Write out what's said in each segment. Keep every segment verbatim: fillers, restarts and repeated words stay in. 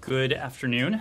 Good afternoon.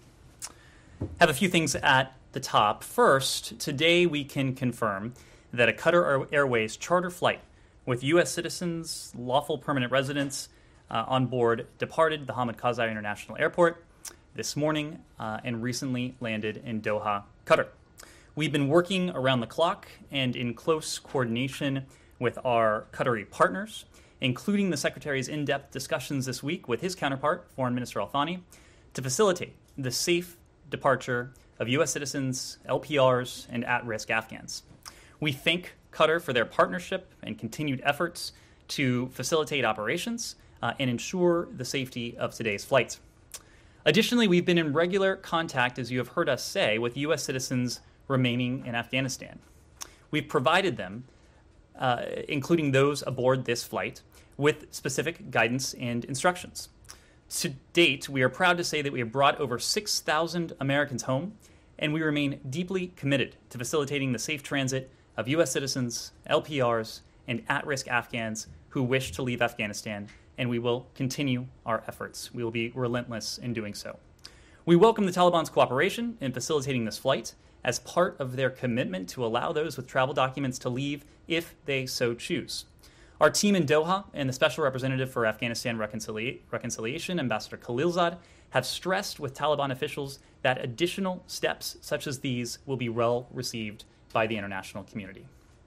Have a few things at the top. First, today we can confirm that a Qatar Airways charter flight with U S citizens, lawful permanent residents uh, on board departed the Hamid Karzai International Airport this morning uh, and recently landed in Doha, Qatar. We've been working around the clock and in close coordination with our Qatari partners, including the Secretary's in-depth discussions this week with his counterpart, Foreign Minister Al-Thani, to facilitate the safe departure of U S citizens, L P Rs, and at-risk Afghans. We thank Qatar for their partnership and continued efforts to facilitate operations uh, and ensure the safety of today's flight. Additionally, we've been in regular contact, as you have heard us say, with U S citizens remaining in Afghanistan. We've provided them, uh, including those aboard this flight, with specific guidance and instructions. To date, we are proud to say that we have brought over six thousand Americans home, and we remain deeply committed to facilitating the safe transit of U S citizens, L P Rs, and at-risk Afghans who wish to leave Afghanistan, and we will continue our efforts. We will be relentless in doing so. We welcome the Taliban's cooperation in facilitating this flight as part of their commitment to allow those with travel documents to leave if they so choose. Our team in Doha and the Special Representative for Afghanistan Reconcilia- Reconciliation, Ambassador Khalilzad, have stressed with Taliban officials that additional steps such as these will be well received by the international community.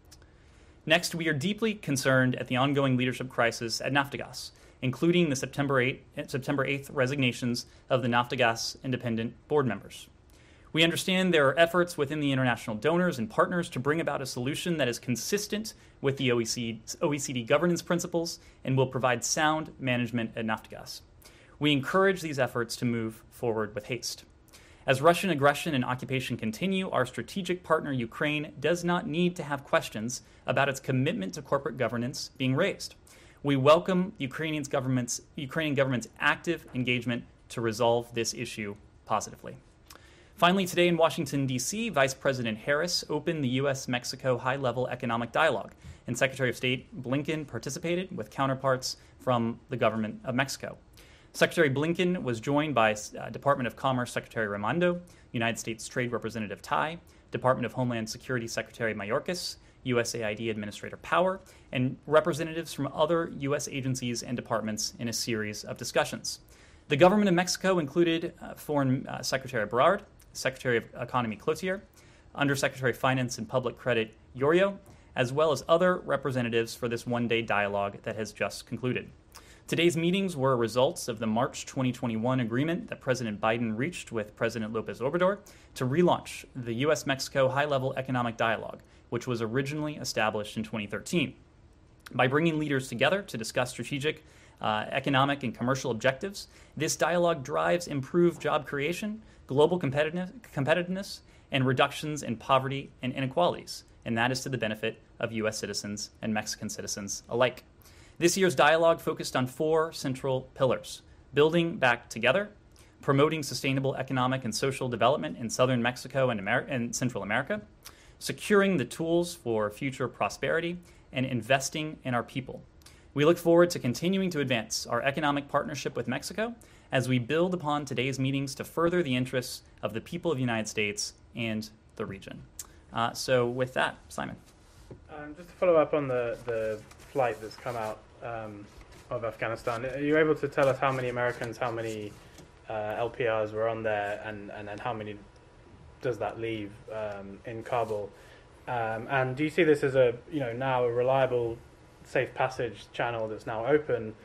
Next, we are deeply concerned at the ongoing leadership crisis at Naftagaz, including the September eighth resignations of the Naftagaz independent board members. We understand there are efforts within the international donors and partners to bring about a solution that is consistent with the O E C D governance principles and will provide sound management at Naftagaz. We encourage these efforts to move forward with haste. As Russian aggression and occupation continue, our strategic partner Ukraine does not need to have questions about its commitment to corporate governance being raised. We welcome Ukrainian government's, Ukrainian government's active engagement to resolve this issue positively. Finally, today in Washington, D C, Vice President Harris opened the U S Mexico high-level economic dialogue, and Secretary of State Blinken participated with counterparts from the government of Mexico. Secretary Blinken was joined by uh, Department of Commerce Secretary Raimondo, United States Trade Representative Tai, Department of Homeland Security Secretary Mayorkas, U S A I D Administrator Power, and representatives from other U S agencies and departments in a series of discussions. The government of Mexico included uh, Foreign uh, Secretary Berard, Secretary of Economy Cloutier, Undersecretary of Finance and Public Credit Yorio, as well as other representatives for this one-day dialogue that has just concluded. Today's meetings were results of the March twenty twenty-one agreement that President Biden reached with President Lopez Obrador to relaunch the U S Mexico high-level economic dialogue, which was originally established in twenty thirteen. By bringing leaders together to discuss strategic, uh, economic, and commercial objectives, this dialogue drives improved job creation, global competitiveness, competitiveness, and reductions in poverty and inequalities, and that is to the benefit of U S citizens and Mexican citizens alike. This year's dialogue focused on four central pillars: building back together, promoting sustainable economic and social development in southern Mexico and, Amer- and Central America, securing the tools for future prosperity, and investing in our people. We look forward to continuing to advance our economic partnership with Mexico as we build upon today's meetings to further the interests of the people of the United States and the region. Uh, so with that, Simon. Um, just to follow up on the, the flight that's come out um, of Afghanistan, are you able to tell us how many Americans, how many uh, L P Rs were on there, and, and, and how many does that leave um, in Kabul? Um, and do you see this as a, you know, now a reliable, safe passage channel that's now open?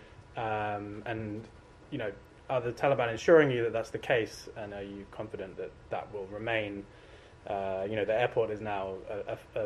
Um, and, you know, are the Taliban ensuring you that that's the case? And are you confident that that will remain? Uh, you know, the airport is now, a, a, a,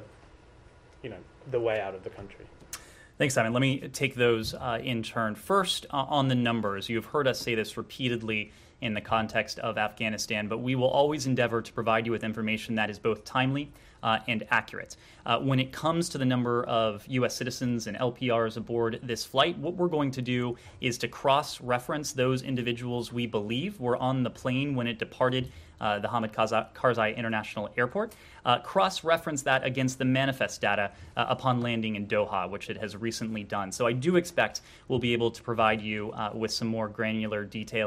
you know, the way out of the country. Thanks, Simon. Let me take those uh, in turn. First, uh, on the numbers, you've heard us say this repeatedly in the context of Afghanistan, but we will always endeavor to provide you with information that is both timely uh, and accurate. Uh, when it comes to the number of U S citizens and L P Rs aboard this flight, what we're going to do is to cross-reference those individuals we believe were on the plane when it departed uh, the Hamid Karzai International Airport, uh, cross-reference that against the manifest data uh, upon landing in Doha, which it has recently done. So I do expect we'll be able to provide you uh, with some more granular details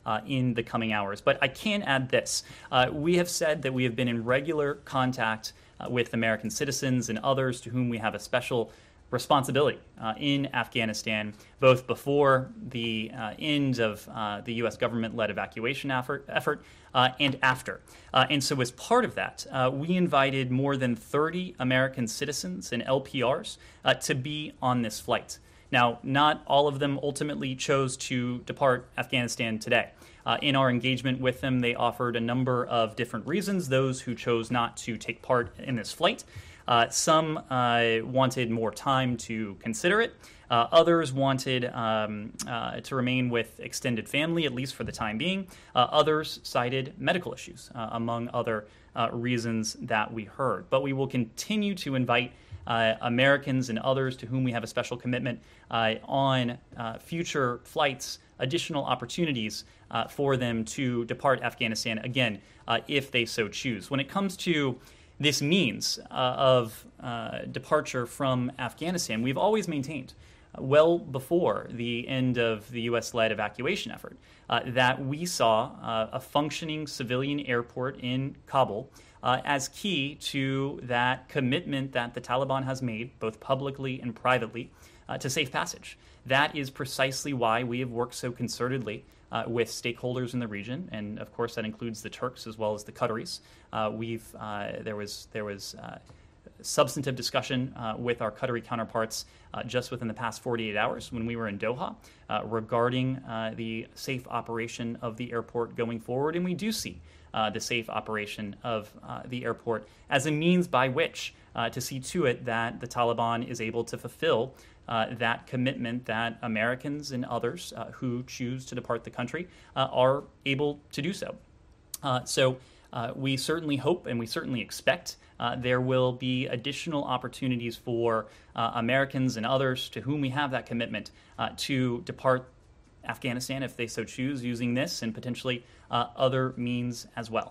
uh, in the coming hours. But I can add this. Uh, we have said that we have been in regular contact uh, with American citizens and others to whom we have a special responsibility uh, in Afghanistan, both before the uh, end of uh, the U S government-led evacuation effort, effort uh, and after. Uh, and so as part of that, uh, we invited more than thirty American citizens and L P Rs uh, to be on this flight. Now, not all of them ultimately chose to depart Afghanistan today. Uh, in our engagement with them, they offered a number of different reasons, those who chose not to take part in this flight. Uh, some uh, wanted more time to consider it. Uh, others wanted um, uh, to remain with extended family, at least for the time being. Uh, others cited medical issues, uh, among other uh, reasons that we heard. But we will continue to invite uh, Americans and others to whom we have a special commitment uh, on uh, future flights, additional opportunities uh, for them to depart Afghanistan, again, uh, if they so choose. When it comes to this means uh, of uh, departure from Afghanistan, we've always maintained, uh, well before the end of the U S-led evacuation effort, uh, that we saw uh, a functioning civilian airport in Kabul uh, as key to that commitment that the Taliban has made, both publicly and privately, uh, to safe passage. That is precisely why we have worked so concertedly Uh, with stakeholders in the region, and of course that includes the Turks as well as the Qataris. Uh, we've uh, there was there was uh, substantive discussion uh, with our Qatari counterparts uh, just within the past forty-eight hours when we were in Doha uh, regarding uh, the safe operation of the airport going forward, and we do see uh, the safe operation of uh, the airport as a means by which uh, to see to it that the Taliban is able to fulfill Uh, that commitment that Americans and others uh, who choose to depart the country uh, are able to do so. Uh, so uh, we certainly hope and we certainly expect uh, there will be additional opportunities for uh, Americans and others to whom we have that commitment uh, to depart Afghanistan if they so choose, using this and potentially uh, other means as well.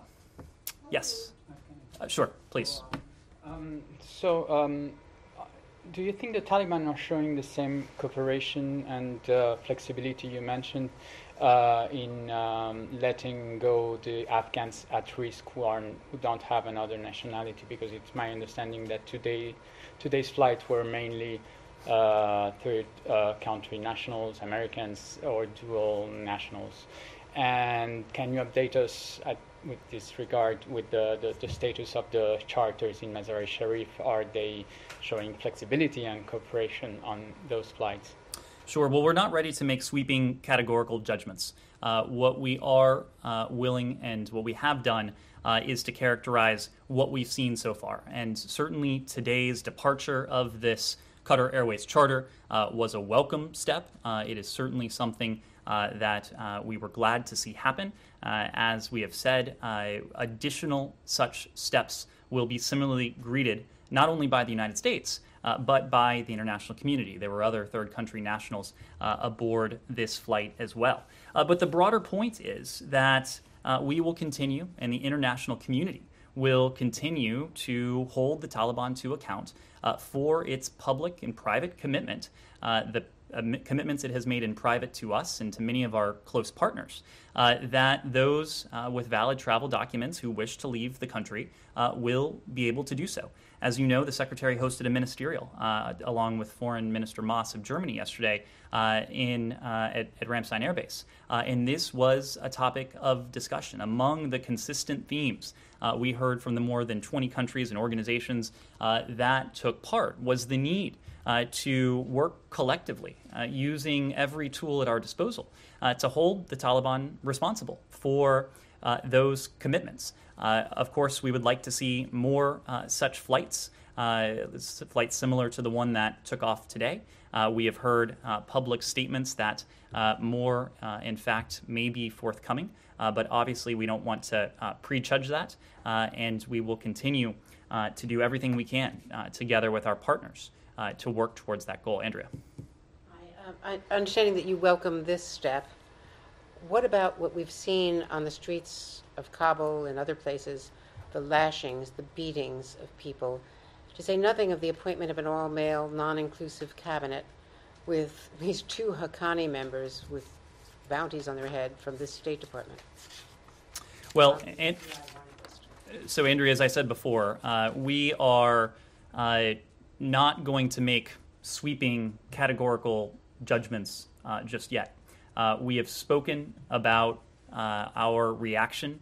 Yes. Uh, sure, please. Um, so, um, do you think the Taliban are showing the same cooperation and uh, flexibility you mentioned uh, in um, letting go the Afghans at risk who are who don't have another nationality? Because it's my understanding that today today's flights were mainly uh, third uh, country nationals, Americans, or dual nationals. And can you update us at, with this regard with the, the, the status of the charters in Mazar-e-Sharif? Are they showing flexibility and cooperation on those flights? Sure. Well, we're not ready to make sweeping categorical judgments. Uh, what we are uh, willing and what we have done uh, is to characterize what we've seen so far. And certainly today's departure of this Qatar Airways charter uh, was a welcome step. Uh, it is certainly something uh, that uh, we were glad to see happen. Uh, as we have said, uh, additional such steps will be similarly greeted not only by the United States, uh, but by the international community. There were other third country nationals uh, aboard this flight as well. Uh, but the broader point is that uh, we will continue, and the international community will continue to hold the Taliban to account uh, for its public and private commitment, uh, the uh, commitments it has made in private to us and to many of our close partners, uh, that those uh, with valid travel documents who wish to leave the country uh, will be able to do so. As you know, the Secretary hosted a ministerial uh, along with Foreign Minister Maas of Germany yesterday uh, in uh, at, at Ramstein Air Base. Uh, and this was a topic of discussion. Among the consistent themes uh, we heard from the more than twenty countries and organizations uh, that took part was the need uh, to work collectively, uh, using every tool at our disposal uh, to hold the Taliban responsible for uh, those commitments. Uh, of course, we would like to see more uh, such flights, uh, flights similar to the one that took off today. Uh, we have heard uh, public statements that uh, more, uh, in fact, may be forthcoming, uh, but obviously we don't want to uh, prejudge that, uh, and we will continue uh, to do everything we can uh, together with our partners uh, to work towards that goal. Andrea. I, um, I, understanding that you welcome this step, what about what we've seen on the streets of Kabul and other places, the lashings, the beatings of people, to say nothing of the appointment of an all-male, non-inclusive cabinet with these two Haqqani members with bounties on their head from this State Department. Well, Um, and, so Andrea, as I said before, uh, we are uh, not going to make sweeping categorical judgments uh, just yet. Uh, we have spoken about uh, our reaction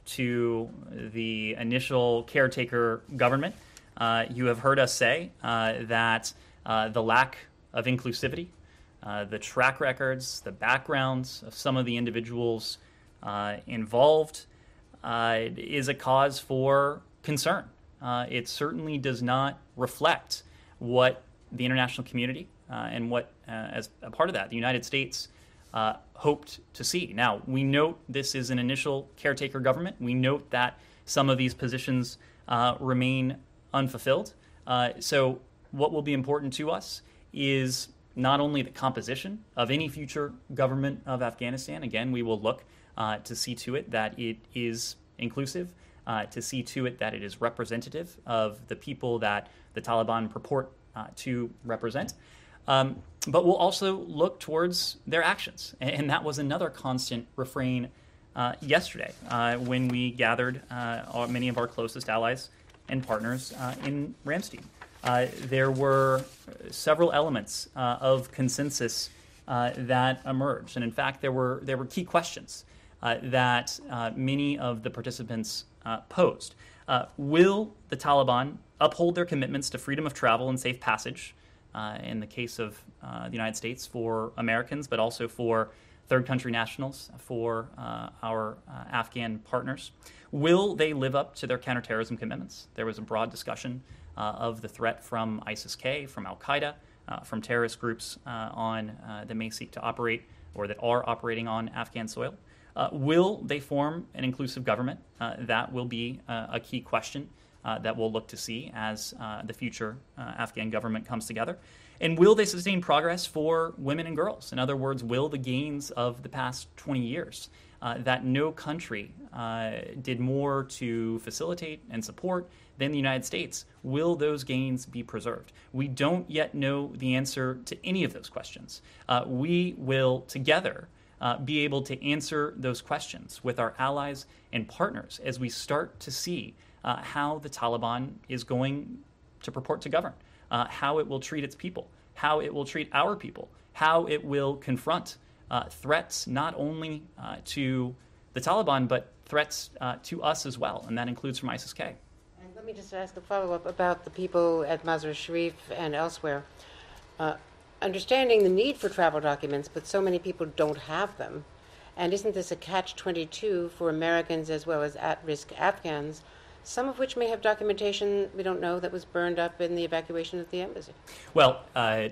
to the initial caretaker government. Uh, you have heard us say uh, that uh, the lack of inclusivity, uh, the track records, the backgrounds of some of the individuals uh, involved uh, is a cause for concern. Uh, it certainly does not reflect what the international community uh, and what, uh, as a part of that, the United States uh, hoped to see. Now, we note this is an initial caretaker government. We note that some of these positions uh, remain unfulfilled. Uh, so what will be important to us is not only the composition of any future government of Afghanistan. Again, we will look uh, to see to it that it is inclusive, uh, to see to it that it is representative of the people that the Taliban purport uh, to represent. Um, but we'll also look towards their actions. And that was another constant refrain uh, yesterday uh, when we gathered uh, our, many of our closest allies and partners uh, in Ramstein. Uh, there were several elements uh, of consensus uh, that emerged. And in fact, there were there were key questions uh, that uh, many of the participants uh, posed. Uh, will the Taliban uphold their commitments to freedom of travel and safe passage, uh, in the case of uh, the United States for Americans, but also for third country nationals, for uh, our uh, Afghan partners? Will they live up to their counterterrorism commitments? There was a broad discussion uh, of the threat from ISIS-K, from Al-Qaeda, uh, from terrorist groups uh, on uh, that may seek to operate or that are operating on Afghan soil. Uh, will they form an inclusive government? Uh, that will be uh, a key question uh, that we'll look to see as uh, the future uh, Afghan government comes together. And will they sustain progress for women and girls? In other words, will the gains of the past twenty years uh, that no country uh, did more to facilitate and support than the United States, will those gains be preserved? We don't yet know the answer to any of those questions. Uh, we will together uh, be able to answer those questions with our allies and partners as we start to see uh, how the Taliban is going to purport to govern. Uh, how it will treat its people, how it will treat our people, how it will confront uh, threats not only uh, to the Taliban, but threats uh, to us as well, and that includes from ISIS-K. And let me just ask a follow-up about the people at Mazar-i-Sharif and elsewhere. Uh, understanding the need for travel documents, but so many people don't have them, and isn't this a catch twenty-two for Americans as well as at-risk Afghans, some of which may have documentation we don't know that was burned up in the evacuation of the embassy? Well, uh,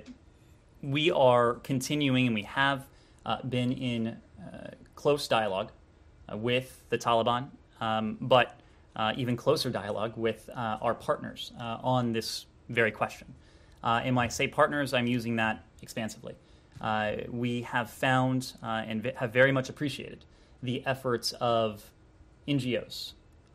we are continuing, and we have uh, been in uh, close dialogue uh, with the Taliban, um, but uh, even closer dialogue with uh, our partners uh, on this very question. Uh, and when I say partners, I'm using that expansively. Uh, we have found uh, and v- have very much appreciated the efforts of N G Os,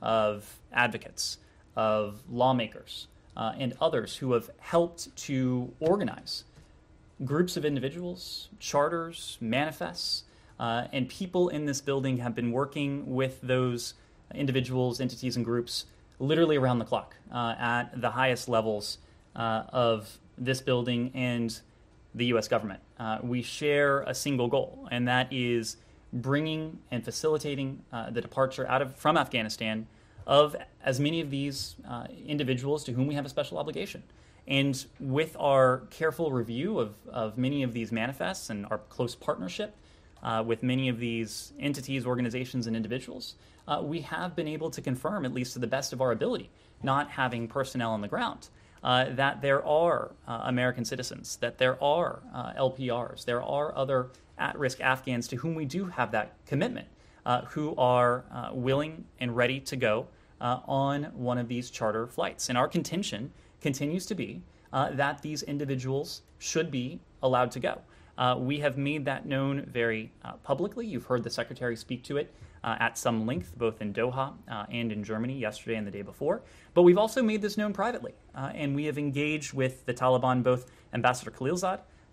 of advocates, of lawmakers, uh, and others who have helped to organize groups of individuals, charters, manifests, uh, and people in this building have been working with those individuals, entities, and groups literally around the clock uh, at the highest levels uh, of this building and the U S government. Uh, we share a single goal, and that is bringing and facilitating uh, the departure out of from Afghanistan of as many of these uh, individuals to whom we have a special obligation. And with our careful review of, of many of these manifests and our close partnership uh, with many of these entities, organizations, and individuals, uh, we have been able to confirm, at least to the best of our ability, not having personnel on the ground, uh, that there are uh, American citizens, that there are uh, L P Rs, there are other at-risk Afghans to whom we do have that commitment, uh, who are uh, willing and ready to go uh, on one of these charter flights. And our contention continues to be uh, that these individuals should be allowed to go. Uh, we have made that known very uh, publicly. You've heard the Secretary speak to it uh, at some length, both in Doha uh, and in Germany yesterday and the day before. But we've also made this known privately, uh, and we have engaged with the Taliban, both Ambassador Khalilzad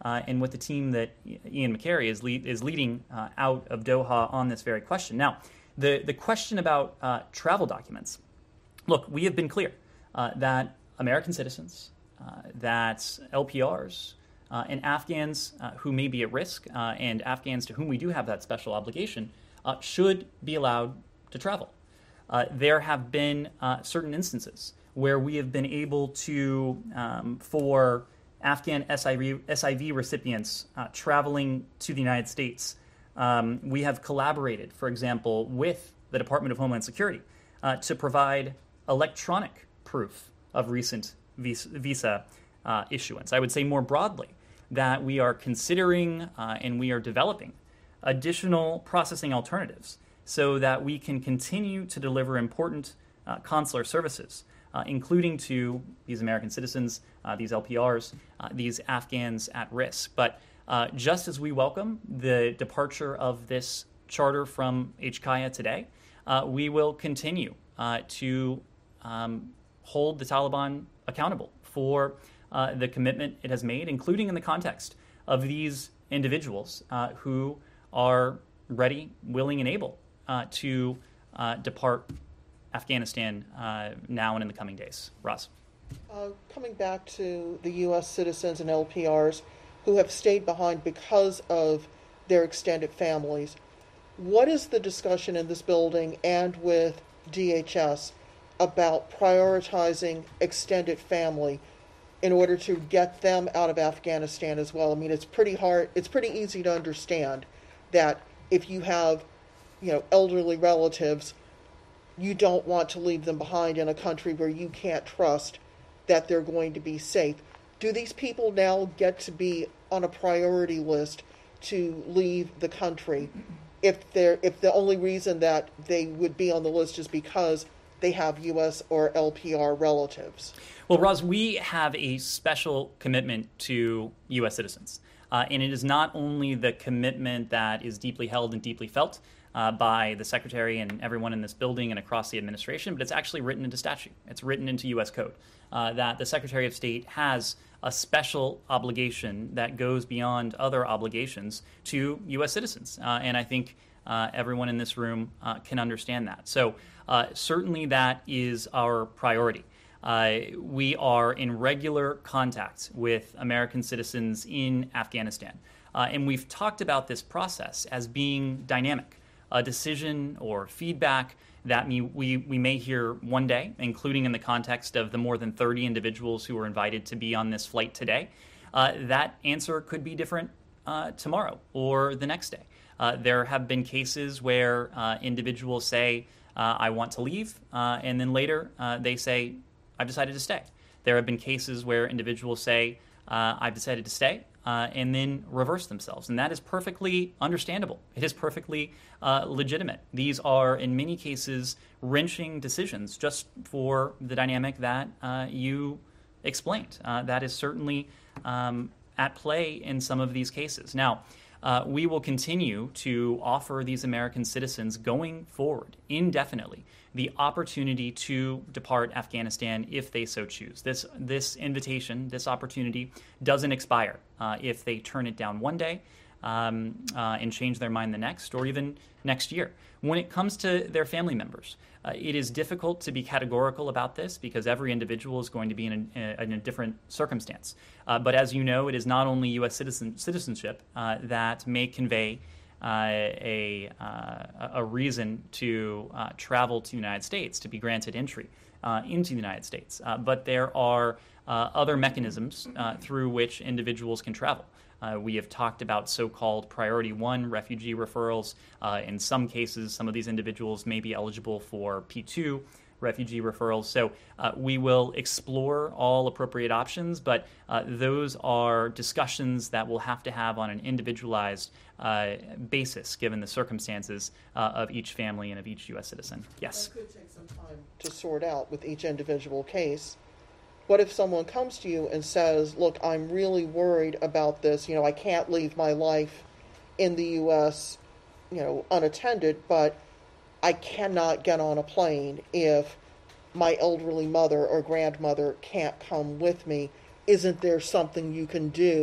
uh, and with the team that Ian McCary is, lead, is leading uh, out of Doha on this very question. Now, the, the question about uh, travel documents. Look, we have been clear uh, that American citizens, uh, that L P Rs, uh, and Afghans uh, who may be at risk, uh, and Afghans to whom we do have that special obligation, uh, should be allowed to travel. Uh, there have been uh, certain instances where we have been able to, um, for Afghan S I V, S I V recipients uh, traveling to the United States, um, we have collaborated, for example, with the Department of Homeland Security uh, to provide electronic proof of recent visa, visa uh, issuance. I would say more broadly that we are considering uh, and we are developing additional processing alternatives so that we can continue to deliver important uh, consular services, uh, including to these American citizens, uh, these L P Rs, uh, these Afghans at risk. But uh, just as we welcome the departure of this charter from H C A I A today, uh, we will continue uh, to um, hold the Taliban accountable for uh, the commitment it has made, including in the context of these individuals uh, who are ready, willing, and able uh, to uh, depart Afghanistan uh, now and in the coming days. Roz. Uh, coming back to the U S citizens and L P Rs who have stayed behind because of their extended families, what is the discussion in this building and with D H S about prioritizing extended family in order to get them out of Afghanistan as well? I mean, it's pretty hard, it's pretty easy to understand that if you have, you know, elderly relatives, you don't want to leave them behind in a country where you can't trust that they're going to be safe. Do these people now get to be on a priority list to leave the country if they're if the only reason that they would be on the list is because they have U S or L P R relatives? Well, Roz, we have a special commitment to U S citizens. Uh, and it is not only the commitment that is deeply held and deeply felt uh, by the Secretary and everyone in this building and across the administration, but it's actually written into statute. It's written into U S code uh, that the Secretary of State has a special obligation that goes beyond other obligations to U S citizens. Uh, and I think uh, everyone in this room uh, can understand that. So uh, certainly that is our priority. Uh, we are in regular contact with American citizens in Afghanistan. Uh, and we've talked about this process as being dynamic, a decision or feedback that we, we, we may hear one day, including in the context of the more than thirty individuals who were invited to be on this flight today. Uh, that answer could be different uh, tomorrow or the next day. Uh, there have been cases where uh, individuals say, uh, I want to leave, uh, and then later uh, they say, I've decided to stay. There have been cases where individuals say, uh, I've decided to stay, uh, and then reverse themselves. And that is perfectly understandable. It is perfectly uh, legitimate. These are, in many cases, wrenching decisions just for the dynamic that uh, you explained. Uh, that is certainly um, at play in some of these cases. Now, uh, we will continue to offer these American citizens going forward indefinitely the opportunity to depart Afghanistan if they so choose. This this invitation, this opportunity doesn't expire uh, if they turn it down one day um, uh, and change their mind the next, or even next year. When it comes to their family members, uh, it is difficult to be categorical about this because every individual is going to be in a, in a different circumstance. Uh, but as you know, it is not only U S citizen, citizenship uh, that may convey Uh, a, uh, a reason to uh, travel to the United States, to be granted entry uh, into the United States. Uh, but there are uh, other mechanisms uh, through which individuals can travel. Uh, we have talked about so-called Priority One refugee referrals. Uh, in some cases, some of these individuals may be eligible for P two refugee referrals. So uh, we will explore all appropriate options, but uh, those are discussions that we'll have to have on an individualized uh, basis, given the circumstances uh, of each family and of each U S citizen. Yes? That could take some time to sort out with each individual case. What if someone comes to you and says, look, I'm really worried about this, you know, I can't leave my life in the U S, you know, unattended, but I cannot get on a plane if my elderly mother or grandmother can't come with me. Isn't there something you can do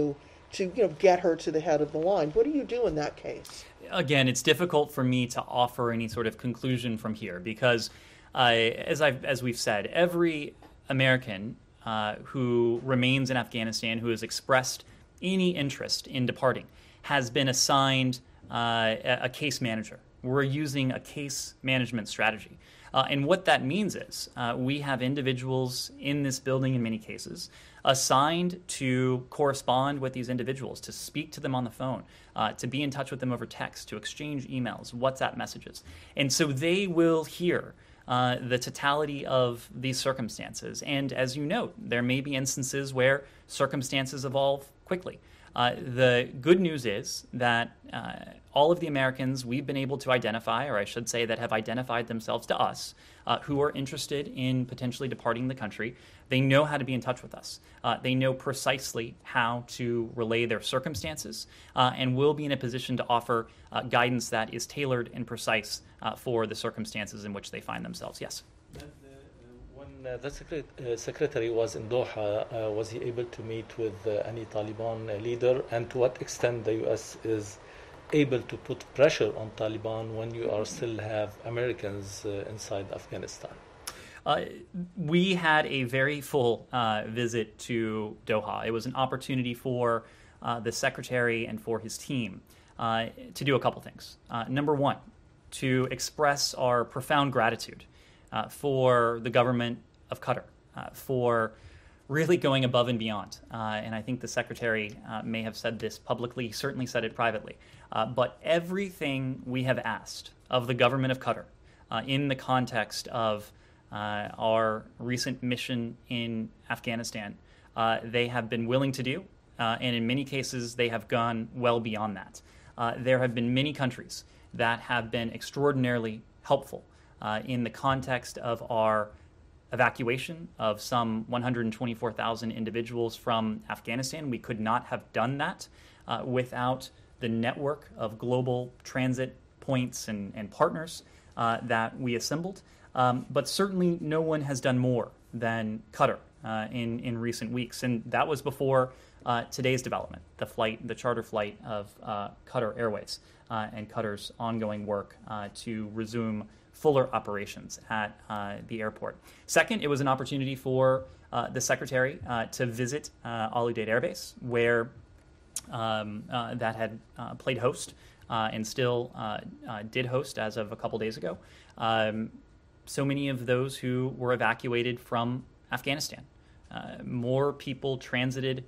to you know get her to the head of the line. What do you do in that case? Again, it's difficult for me to offer any sort of conclusion from here because, uh, as I've as we've said, every American uh, who remains in Afghanistan who has expressed any interest in departing has been assigned uh, a, a case manager. We're using a case management strategy. Uh, and what that means is uh, we have individuals in this building, in many cases, assigned to correspond with these individuals, to speak to them on the phone, uh, to be in touch with them over text, to exchange emails, WhatsApp messages. And so they will hear uh, the totality of these circumstances. And as you note, there may be instances where circumstances evolve quickly. Uh, the good news is that uh, all of the Americans we've been able to identify, or I should say that have identified themselves to us, uh, who are interested in potentially departing the country, they know how to be in touch with us. Uh, they know precisely how to relay their circumstances uh, and will be in a position to offer uh, guidance that is tailored and precise uh, for the circumstances in which they find themselves. Yes? When uh, the secret, uh, secretary was in Doha, uh, was he able to meet with uh, any Taliban uh, leader? And to what extent the U S is able to put pressure on Taliban when you are still have Americans uh, inside Afghanistan? Uh, we had a very full uh, visit to Doha. It was an opportunity for uh, the secretary and for his team uh, to do a couple things. Uh, number one, to express our profound gratitude uh, for the government of Qatar, uh, for really going above and beyond. Uh, and I think the secretary uh, may have said this publicly, he certainly said it privately. Uh, but everything we have asked of the government of Qatar uh, in the context of uh, our recent mission in Afghanistan, uh, they have been willing to do. Uh, and in many cases, they have gone well beyond that. Uh, there have been many countries that have been extraordinarily helpful uh, in the context of our evacuation of some one hundred twenty-four thousand individuals from Afghanistan. We could not have done that uh, without the network of global transit points and, and partners uh, that we assembled. Um, but certainly no one has done more than Qatar uh, in, in recent weeks. And that was before uh, today's development, the flight, the charter flight of uh, Qatar Airways uh, and Qatar's ongoing work uh, to resume fuller operations at uh, the airport. Second, it was an opportunity for uh, the secretary uh, to visit uh, Al Udeid Air Base, where um, uh, that had uh, played host uh, and still uh, uh, did host as of a couple days ago. Um, so many of those who were evacuated from Afghanistan. Uh, more people transited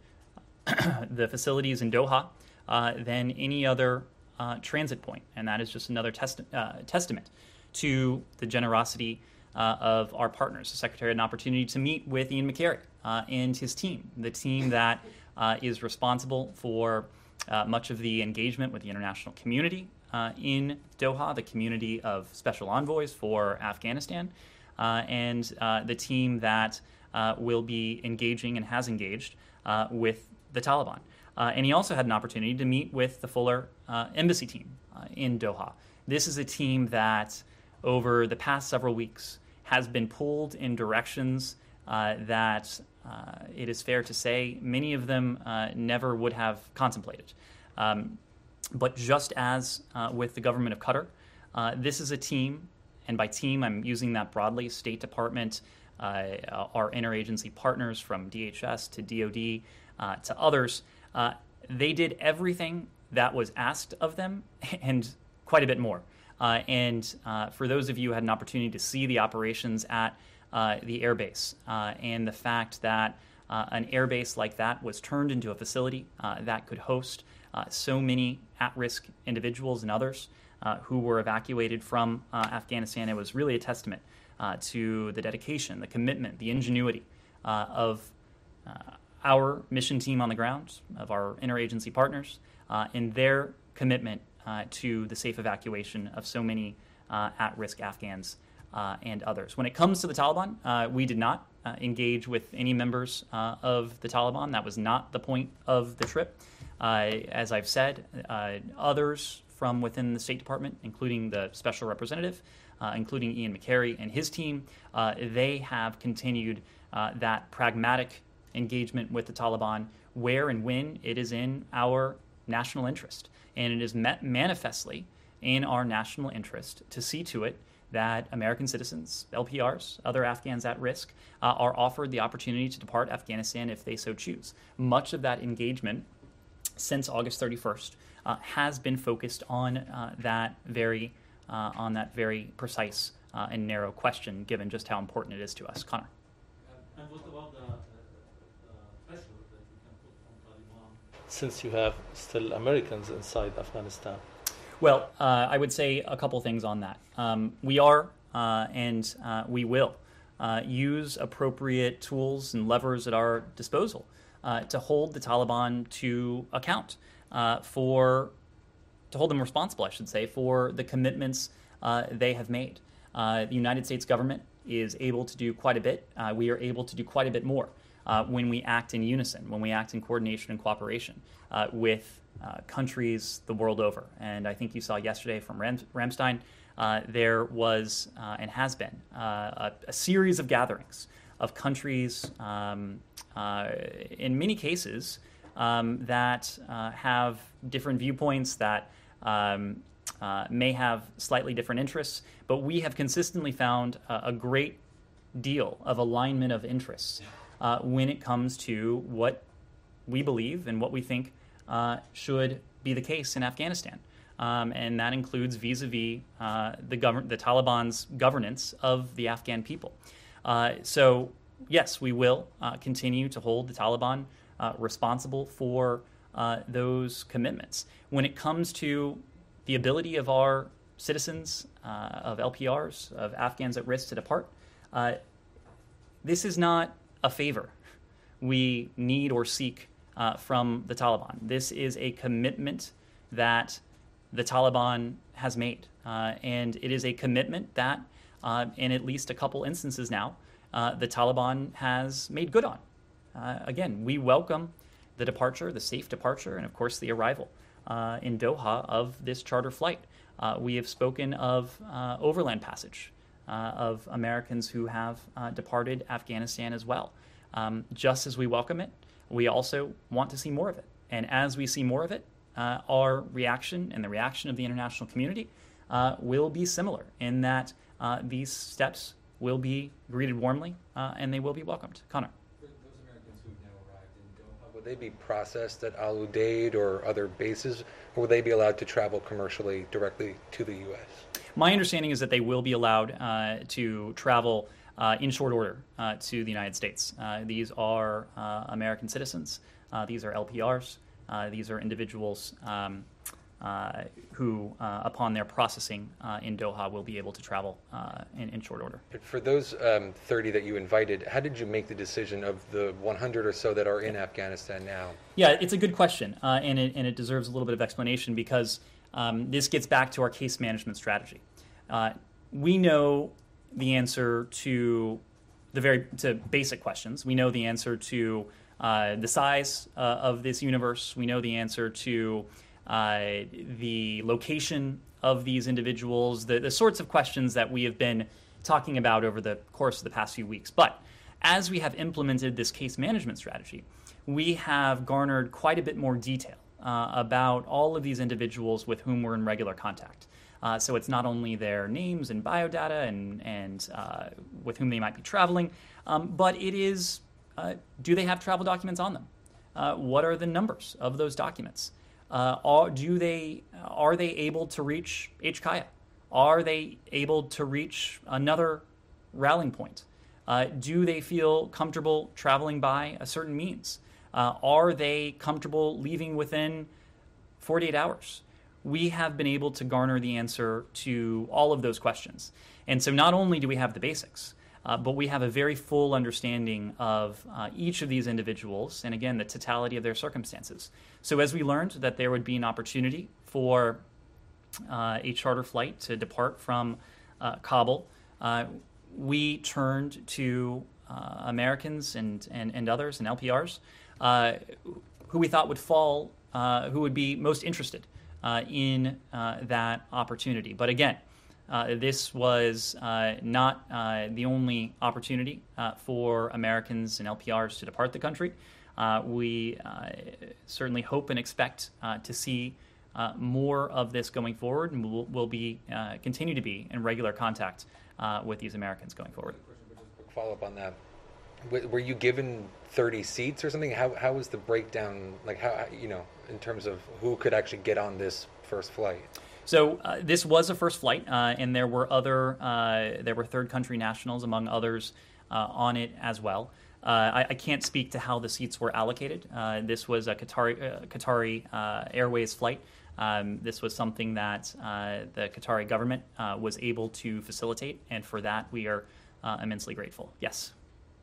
the facilities in Doha uh, than any other uh, transit point, and that is just another testi- uh, testament to the generosity uh, of our partners. The Secretary had an opportunity to meet with Ian McCarry uh, and his team, the team that uh, is responsible for uh, much of the engagement with the international community uh, in Doha, the community of special envoys for Afghanistan, uh, and uh, the team that uh, will be engaging and has engaged uh, with the Taliban. Uh, and he also had an opportunity to meet with the fuller uh, embassy team uh, in Doha. This is a team that over the past several weeks has been pulled in directions uh, that uh, it is fair to say many of them uh, never would have contemplated. Um, but just as uh, with the government of Qatar, uh, this is a team, and by team I'm using that broadly, State Department, uh, our interagency partners from D H S to D O D uh, to others, uh, they did everything that was asked of them and quite a bit more. Uh, and uh, for those of you who had an opportunity to see the operations at uh, the airbase uh, and the fact that uh, an airbase like that was turned into a facility uh, that could host uh, so many at-risk individuals and others uh, who were evacuated from uh, Afghanistan, it was really a testament uh, to the dedication, the commitment, the ingenuity uh, of uh, our mission team on the ground, of our interagency partners, uh, and their commitment Uh, to the safe evacuation of so many uh, at-risk Afghans uh, and others. When it comes to the Taliban, uh, we did not uh, engage with any members uh, of the Taliban. That was not the point of the trip. Uh, as I've said, uh, others from within the State Department, including the Special Representative, uh, including Ian McCarry and his team, uh, they have continued uh, that pragmatic engagement with the Taliban where and when it is in our national interest. And it is met manifestly in our national interest to see to it that American citizens, L P Rs, other Afghans at risk, uh, are offered the opportunity to depart Afghanistan if they so choose. Much of that engagement since August thirty-first uh, has been focused on uh, that very uh, on that very precise uh, and narrow question, given just how important it is to us. Connor. And what about the, the, the pressure that you can put on Taliban since you have still Americans inside Afghanistan? Well, uh, I would say a couple things on that. Um, we are uh, and uh, we will uh, use appropriate tools and levers at our disposal uh, to hold the Taliban to account uh, for, to hold them responsible, I should say, for the commitments uh, they have made. Uh, the United States government is able to do quite a bit. Uh, we are able to do quite a bit more uh, when we act in unison, when we act in coordination and cooperation uh, with uh, countries the world over. And I think you saw yesterday from Ram- Ramstein, uh, there was uh, and has been uh, a, a series of gatherings of countries, um, uh, in many cases, um, that uh, have different viewpoints, that um, uh, may have slightly different interests, but we have consistently found a, a great deal of alignment of interests uh, when it comes to what we believe and what we think uh, should be the case in Afghanistan. Um, and that includes vis-a-vis uh, the, govern- the Taliban's governance of the Afghan people. Uh, so, yes, we will uh, continue to hold the Taliban uh, responsible for uh, those commitments. When it comes to the ability of our citizens, uh, of L P Rs, of Afghans at risk to depart, uh, this is not a favor we need or seek uh, from the Taliban. This is a commitment that the Taliban has made. Uh, and it is a commitment that, uh, in at least a couple instances now, uh, the Taliban has made good on. Uh, again, we welcome the departure, the safe departure, and of course the arrival uh, in Doha of this charter flight. Uh, we have spoken of uh, overland passage uh, of Americans who have uh, departed Afghanistan as well. Um, just as we welcome it, we also want to see more of it. And as we see more of it, uh, our reaction and the reaction of the international community uh, will be similar in that uh, these steps will be greeted warmly uh, and they will be welcomed. Connor. For those Americans who have now arrived in Doha, will they be processed at Al Udeid or other bases, or will they be allowed to travel commercially directly to the U S? My understanding is that they will be allowed uh, to travel uh, in short order uh, to the United States. Uh, these are uh, American citizens. Uh, these are L P Rs. Uh, these are individuals um, uh, who, uh, upon their processing uh, in Doha, will be able to travel uh, in, in short order. For those um, thirty that you invited, how did you make the decision of the one hundred or so that are in Afghanistan now? Yeah, it's a good question, uh, and, it, and it deserves a little bit of explanation because um, this gets back to our case management strategy. Uh, we know the answer to the very to basic questions. We know the answer to uh, the size uh, of this universe. We know the answer to uh, the location of these individuals, the, the sorts of questions that we have been talking about over the course of the past few weeks. But as we have implemented this case management strategy, we have garnered quite a bit more detail uh, about all of these individuals with whom we're in regular contact. Uh, so it's not only their names and biodata and, and uh, with whom they might be traveling, um, but it is, uh, do they have travel documents on them? Uh, what are the numbers of those documents? Uh, are, do they, are they able to reach H K I A? Are they able to reach another rallying point? Uh, do they feel comfortable traveling by a certain means? Uh, are they comfortable leaving within forty-eight hours? We have been able to garner the answer to all of those questions. And so not only do we have the basics, uh, but we have a very full understanding of uh, each of these individuals and, again, the totality of their circumstances. So as we learned that there would be an opportunity for uh, a charter flight to depart from uh, Kabul, uh, we turned to uh, Americans and, and, and others and L P Rs uh, who we thought would fall, uh, who would be most interested Uh, in uh, that opportunity. But again, uh, this was uh, not uh, the only opportunity uh, for Americans and L P Rs to depart the country. Uh, we uh, certainly hope and expect uh, to see uh, more of this going forward, and we'll, we'll be uh, continue to be in regular contact uh, with these Americans going forward. Quick follow up on that. W- Were you given thirty seats or something? How how was the breakdown? Like how you know in terms of who could actually get on this first flight? So uh, this was a first flight, uh, and there were other uh, there were third country nationals among others uh, on it as well. Uh, I, I can't speak to how the seats were allocated. Uh, this was a Qatari uh, Qatari uh, Airways flight. Um, this was something that uh, the Qatari government uh, was able to facilitate, and for that we are uh, immensely grateful. Yes.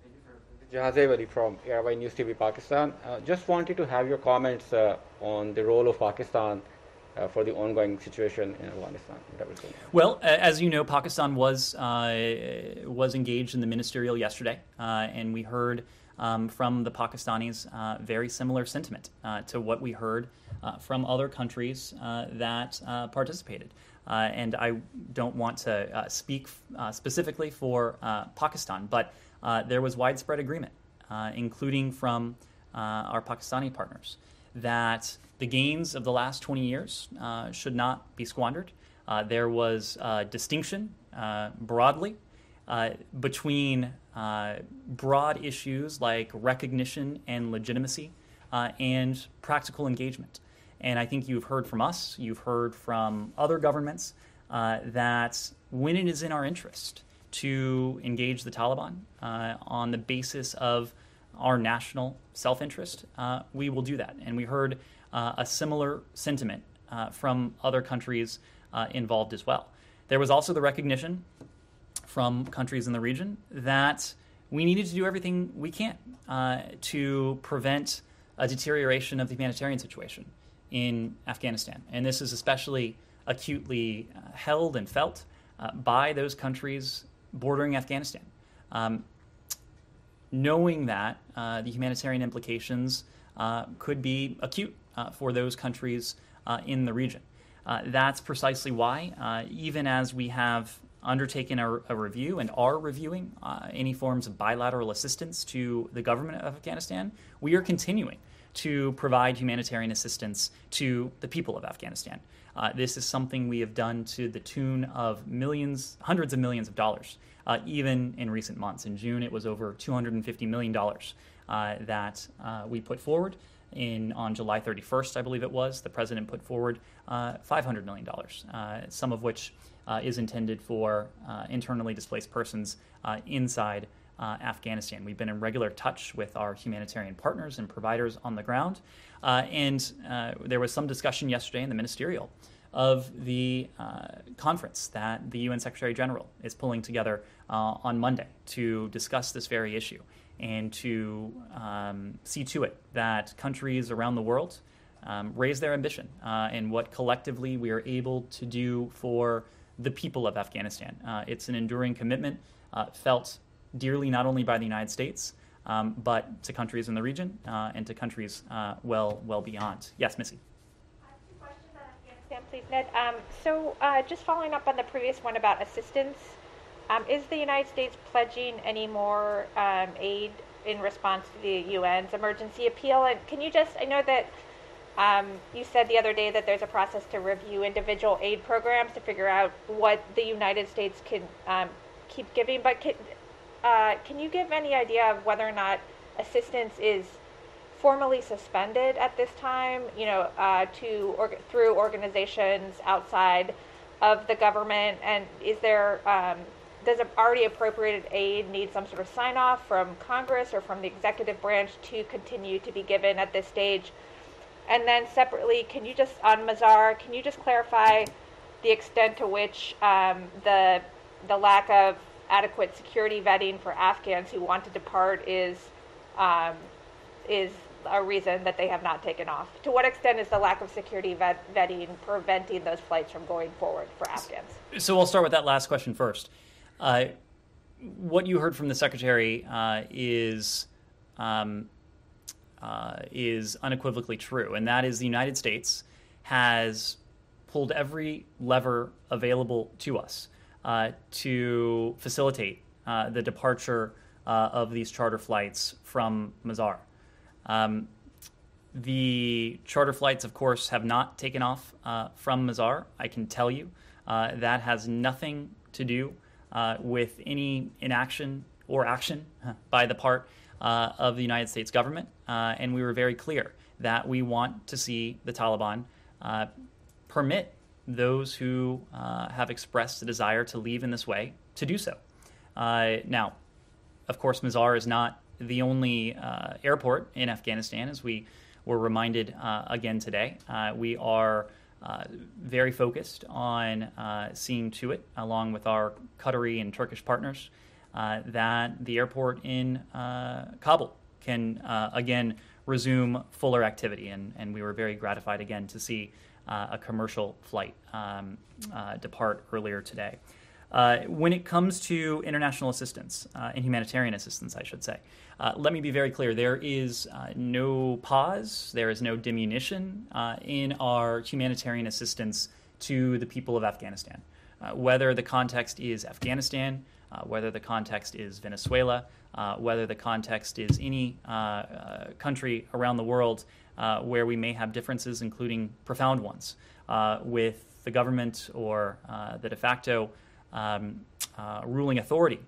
Jahazeb Ali from Airway News T V Pakistan. Uh, just wanted to have your comments uh, on the role of Pakistan uh, for the ongoing situation in Afghanistan. Well, as you know, Pakistan was uh, was engaged in the ministerial yesterday, uh, and we heard um, from the Pakistanis uh, very similar sentiment uh, to what we heard uh, from other countries uh, that uh, participated. Uh, and I don't want to uh, speak uh, specifically for uh, Pakistan, but uh, there was widespread agreement, uh, including from uh, our Pakistani partners, that the gains of the last twenty years uh, should not be squandered. Uh, there was uh, distinction uh, broadly uh, between uh, broad issues like recognition and legitimacy uh, and practical engagement. And I think you've heard from us, you've heard from other governments uh, that when it is in our interest to engage the Taliban uh, on the basis of our national self-interest, uh, we will do that. And we heard uh, a similar sentiment uh, from other countries uh, involved as well. There was also the recognition from countries in the region that we needed to do everything we can uh, to prevent a deterioration of the humanitarian situation in Afghanistan. And this is especially acutely uh, held and felt uh, by those countries bordering Afghanistan. Um, knowing that uh, the humanitarian implications uh, could be acute uh, for those countries uh, in the region. Uh, that's precisely why, uh, even as we have undertaken a, a review and are reviewing uh, any forms of bilateral assistance to the government of Afghanistan, we are continuing to provide humanitarian assistance to the people of Afghanistan. Uh, this is something we have done to the tune of millions, hundreds of millions of dollars, uh, even in recent months. In June, it was over two hundred fifty million dollars uh, that uh, we put forward. In on July thirty-first, I believe it was, the president put forward uh, five hundred million dollars, uh, some of which uh, is intended for uh, internally displaced persons uh, inside Uh, Afghanistan. We've been in regular touch with our humanitarian partners and providers on the ground. Uh, and uh, there was some discussion yesterday in the ministerial of the uh, conference that the U N Secretary General is pulling together uh, on Monday to discuss this very issue and to um, see to it that countries around the world um, raise their ambition uh, and what collectively we are able to do for the people of Afghanistan. Uh, it's an enduring commitment uh, felt dearly not only by the United States, um, but to countries in the region uh, and to countries uh, well well beyond. Yes, Missy. I have two questions on Afghanistan, please, Ned. Um, so uh, just following up on the previous one about assistance, um, is the United States pledging any more um, aid in response to the U N's emergency appeal? And can you just, I know that um, you said the other day that there's a process to review individual aid programs to figure out what the United States can um, keep giving, but can, Uh, can you give any idea of whether or not assistance is formally suspended at this time, you know, uh, to or, through organizations outside of the government? And is there, um, does already appropriated aid need some sort of sign-off from Congress or from the executive branch to continue to be given at this stage? And then separately, can you just, on Mazar, can you just clarify the extent to which um, the the lack of adequate security vetting for Afghans who want to depart is um, is a reason that they have not taken off? To what extent is the lack of security vet vetting preventing those flights from going forward for Afghans? So I'll start with that last question first. Uh, what you heard from the Secretary uh, is um, uh, is unequivocally true, and that is the United States has pulled every lever available to us Uh, to facilitate uh, the departure uh, of these charter flights from Mazar. Um, the charter flights, of course, have not taken off uh, from Mazar. I can tell you uh, that has nothing to do uh, with any inaction or action by the part uh, of the United States government. Uh, and we were very clear that we want to see the Taliban uh, permit those who uh, have expressed a desire to leave in this way to do so. Uh, now, of course, Mazar is not the only uh, airport in Afghanistan, as we were reminded uh, again today. Uh, we are uh, very focused on uh, seeing to it, along with our Qatari and Turkish partners, uh, that the airport in uh, Kabul can uh, again resume fuller activity. And, and we were very gratified again to see uh, a commercial flight um, uh, depart earlier today. Uh, when it comes to international assistance, uh, and humanitarian assistance, I should say, uh, let me be very clear. There is uh, no pause, there is no diminution uh, in our humanitarian assistance to the people of Afghanistan. Uh, whether the context is Afghanistan, uh, whether the context is Venezuela, uh, whether the context is any uh, uh, country around the world uh, where we may have differences, including profound ones, uh, with the government or uh, the de facto Um, uh, ruling authority,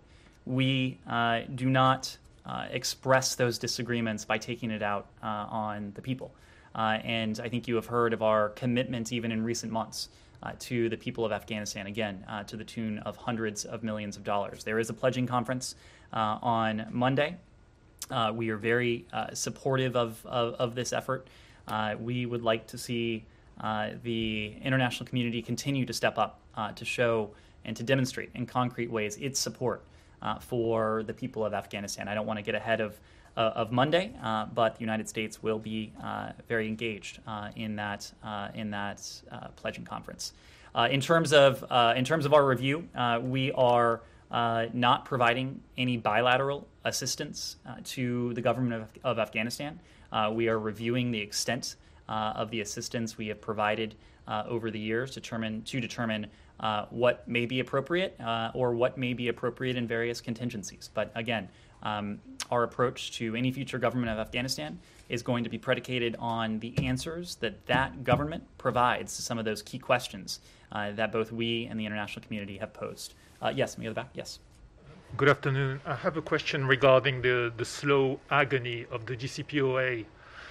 we uh, do not uh, express those disagreements by taking it out uh, on the people. Uh, and I think you have heard of our commitment, even in recent months, uh, to the people of Afghanistan, again, uh, to the tune of hundreds of millions of dollars. There is a pledging conference uh, on Monday. Uh, we are very uh, supportive of, of, of this effort. Uh, we would like to see uh, the international community continue to step up uh, to show and to demonstrate in concrete ways its support uh, for the people of Afghanistan. I don't want to get ahead of uh, of Monday, uh, but the United States will be uh, very engaged uh, in that uh, in that uh, pledging conference. Uh, in terms of uh, in terms of our review, uh, we are uh, not providing any bilateral assistance uh, to the government of, of Afghanistan. Uh, we are reviewing the extent uh, of the assistance we have provided uh, over the years, determine to determine Uh, what may be appropriate uh, or what may be appropriate in various contingencies. But again, um, our approach to any future government of Afghanistan is going to be predicated on the answers that that government provides to some of those key questions uh, that both we and the international community have posed. Uh, yes, me at the back, yes. Good afternoon. I have a question regarding the, the slow agony of the J C P O A.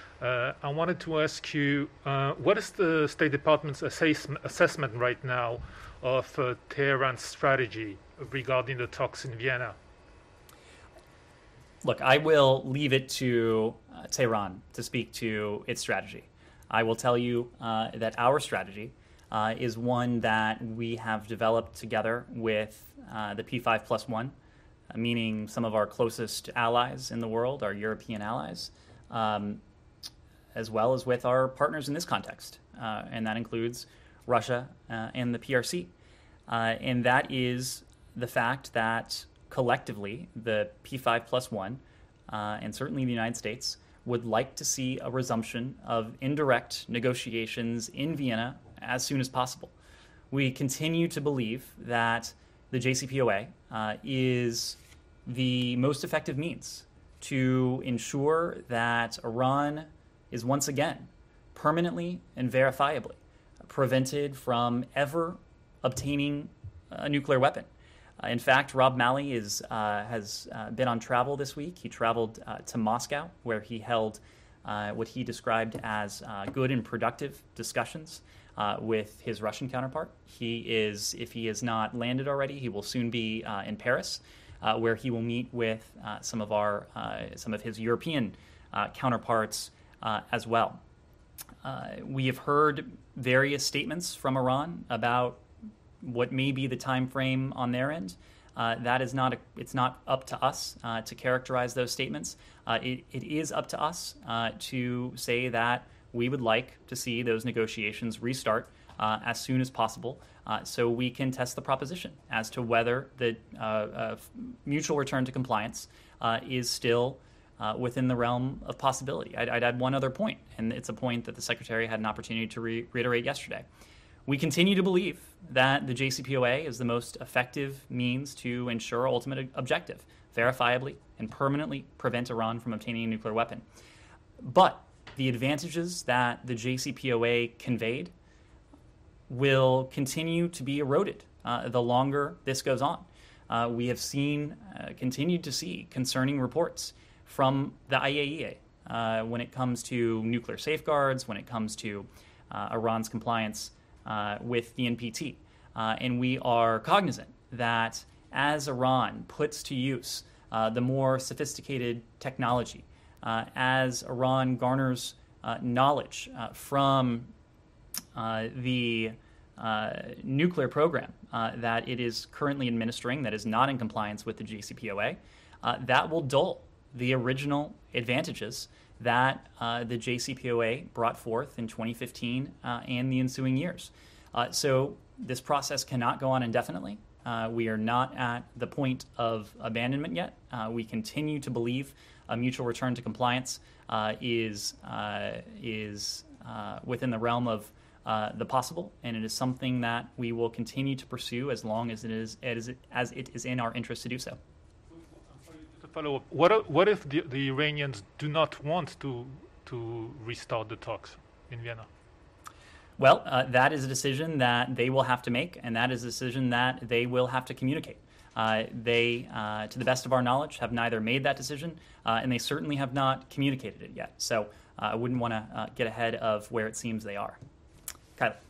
Uh, I wanted to ask you, uh, what is the State Department's assess- assessment right now of uh, Tehran's strategy regarding the talks in Vienna? Look, I will leave it to uh, Tehran to speak to its strategy. I will tell you uh, that our strategy uh, is one that we have developed together with uh, the P five plus one, uh, meaning some of our closest allies in the world, our European allies, um, as well as with our partners in this context, uh, and that includes Russia uh, and the P R C. Uh, and that is the fact that collectively the P five plus one, uh, and certainly the United States, would like to see a resumption of indirect negotiations in Vienna as soon as possible. We continue to believe that the J C P O A uh, is the most effective means to ensure that Iran is once again permanently and verifiably prevented from ever obtaining a nuclear weapon. Uh, in fact, Rob Malley is, uh, has uh, been on travel this week. He traveled uh, to Moscow, where he held uh, what he described as uh, good and productive discussions uh, with his Russian counterpart. He is, if he has not landed already, he will soon be uh, in Paris, uh, where he will meet with uh, some of our, uh, some of his European uh, counterparts uh, as well. Uh, we have heard various statements from Iran about what may be the time frame on their end. Uh, that is not a, it's not up to us uh, to characterize those statements. Uh, it, it is up to us uh, to say that we would like to see those negotiations restart uh, as soon as possible, uh, so we can test the proposition as to whether the uh, uh, mutual return to compliance uh, is still Uh, within the realm of possibility. I'd, I'd add one other point, and it's a point that the Secretary had an opportunity to re- reiterate yesterday. We continue to believe that the J C P O A is the most effective means to ensure our ultimate objective, verifiably and permanently prevent Iran from obtaining a nuclear weapon. but the advantages that the J C P O A conveyed will continue to be eroded uh, the longer this goes on. Uh, we have seen, uh, continued to see concerning reports from the I A E A uh, when it comes to nuclear safeguards, when it comes to uh, Iran's compliance uh, with the N P T. Uh, and we are cognizant that as Iran puts to use uh, the more sophisticated technology, uh, as Iran garners uh, knowledge uh, from uh, the uh, nuclear program uh, that it is currently administering that is not in compliance with the J C P O A, uh, that will dull the original advantages that uh, the J C P O A brought forth in twenty fifteen uh, and the ensuing years. Uh, so this process cannot go on indefinitely. Uh, we are not at the point of abandonment yet. Uh, we continue to believe a mutual return to compliance uh, is uh, is uh, within the realm of uh, the possible, and it is something that we will continue to pursue as long as it is as it, as it is in our interest to do so. To follow up, what what if the, the Iranians do not want to to restart the talks in Vienna? Well, uh, that is a decision that they will have to make, and that is a decision that they will have to communicate. Uh, they, uh, to the best of our knowledge, have neither made that decision, uh, and they certainly have not communicated it yet. So uh, I wouldn't want to uh, get ahead of where it seems they are. Kylie. Um,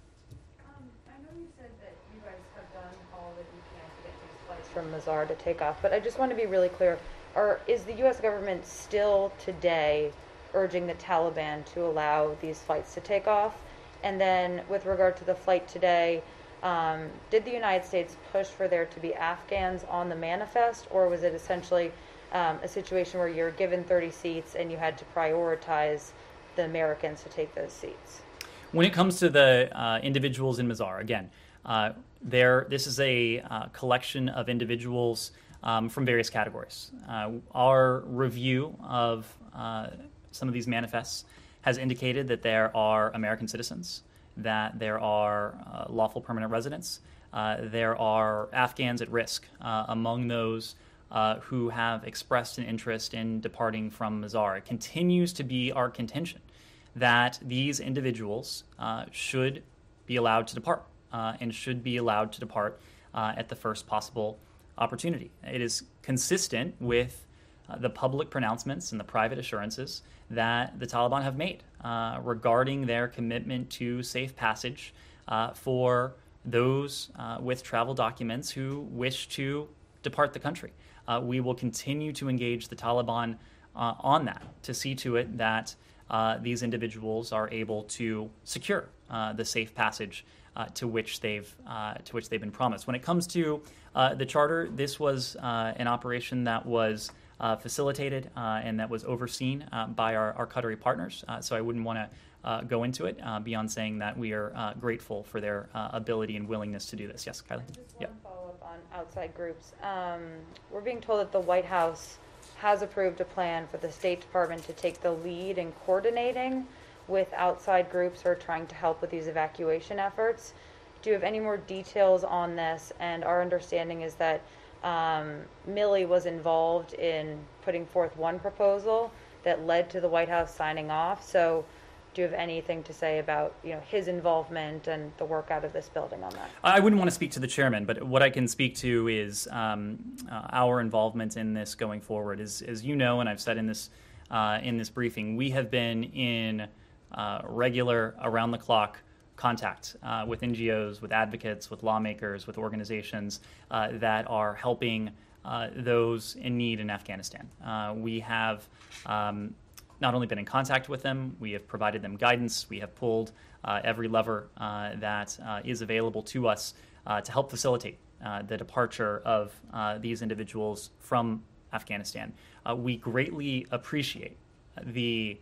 I know you said that you guys have done all that you can to get these flights from Mazar to take off, but I just want to be really clear. Are, is the U S government still today urging the Taliban to allow these flights to take off? And then with regard to the flight today, um, did the United States push for there to be Afghans on the manifest, or was it essentially um, a situation where you're given thirty seats and you had to prioritize the Americans to take those seats? When it comes to the uh, individuals in Mazar, again, uh, there this is a uh, collection of individuals um, from various categories. Uh, our review of uh, some of these manifests has indicated that there are American citizens, that there are uh, lawful permanent residents, uh, there are Afghans at risk uh, among those uh, who have expressed an interest in departing from Mazar. It continues to be our contention that these individuals uh, should be allowed to depart uh, and should be allowed to depart uh, at the first possible opportunity. It is consistent with uh, the public pronouncements and the private assurances that the Taliban have made uh, regarding their commitment to safe passage uh, for those uh, with travel documents who wish to depart the country. Uh, we will continue to engage the Taliban uh, on that to see to it that uh, these individuals are able to secure uh, the safe passage uh, to which they've uh, to which they've been promised. When it comes to uh, the charter, this was uh, an operation that was Uh, facilitated uh, and that was overseen uh, by our, our Qatari partners. Uh, so I wouldn't want to uh, go into it uh, beyond saying that we are uh, grateful for their uh, ability and willingness to do this. Yes, Kylie? Just one yeah. follow-up on outside groups. Um, we're being told that the White House has approved a plan for the State Department to take the lead in coordinating with outside groups who are trying to help with these evacuation efforts. Do you have any more details on this? And our understanding is that Um, Milley was involved in putting forth one proposal that led to the White House signing off. So do you have anything to say about, you know, his involvement and the work out of this building on that? I wouldn't want to speak to the chairman, but what I can speak to is um, uh, our involvement in this going forward. As, as you know, and I've said in this, uh, in this briefing, we have been in uh, regular, around-the-clock contact uh, with N G Os, with advocates, with lawmakers, with organizations uh, that are helping uh, those in need in Afghanistan. Uh, we have um, not only been in contact with them, we have provided them guidance, we have pulled uh, every lever uh, that uh, is available to us uh, to help facilitate uh, the departure of uh, these individuals from Afghanistan. Uh, we greatly appreciate the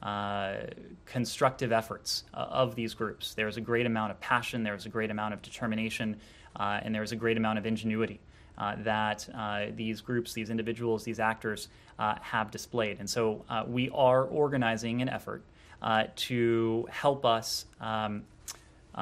Uh, constructive efforts uh, of these groups. There's a great amount of passion, there's a great amount of determination, uh, and there's a great amount of ingenuity uh, that uh, these groups, these individuals, these actors uh, have displayed. And so uh, we are organizing an effort uh, to help us um, uh,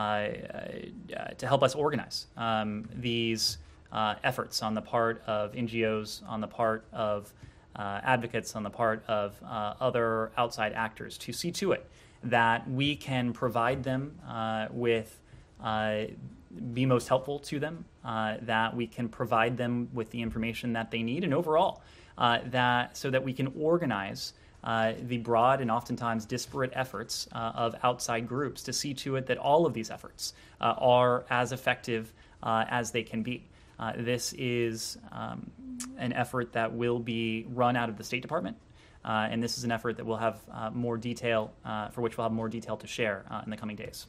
uh, to help us organize um, these uh, efforts on the part of N G Os, on the part of uh, advocates, on the part of uh, other outside actors to see to it that we can provide them uh, with, uh, be most helpful to them, uh, that we can provide them with the information that they need, and overall, uh, that so that we can organize uh, the broad and oftentimes disparate efforts uh, of outside groups to see to it that all of these efforts uh, are as effective uh, as they can be. Uh, this is um, an effort that will be run out of the State Department. Uh, and this is an effort that will have uh, more detail, uh, for which we'll have more detail to share uh, in the coming days.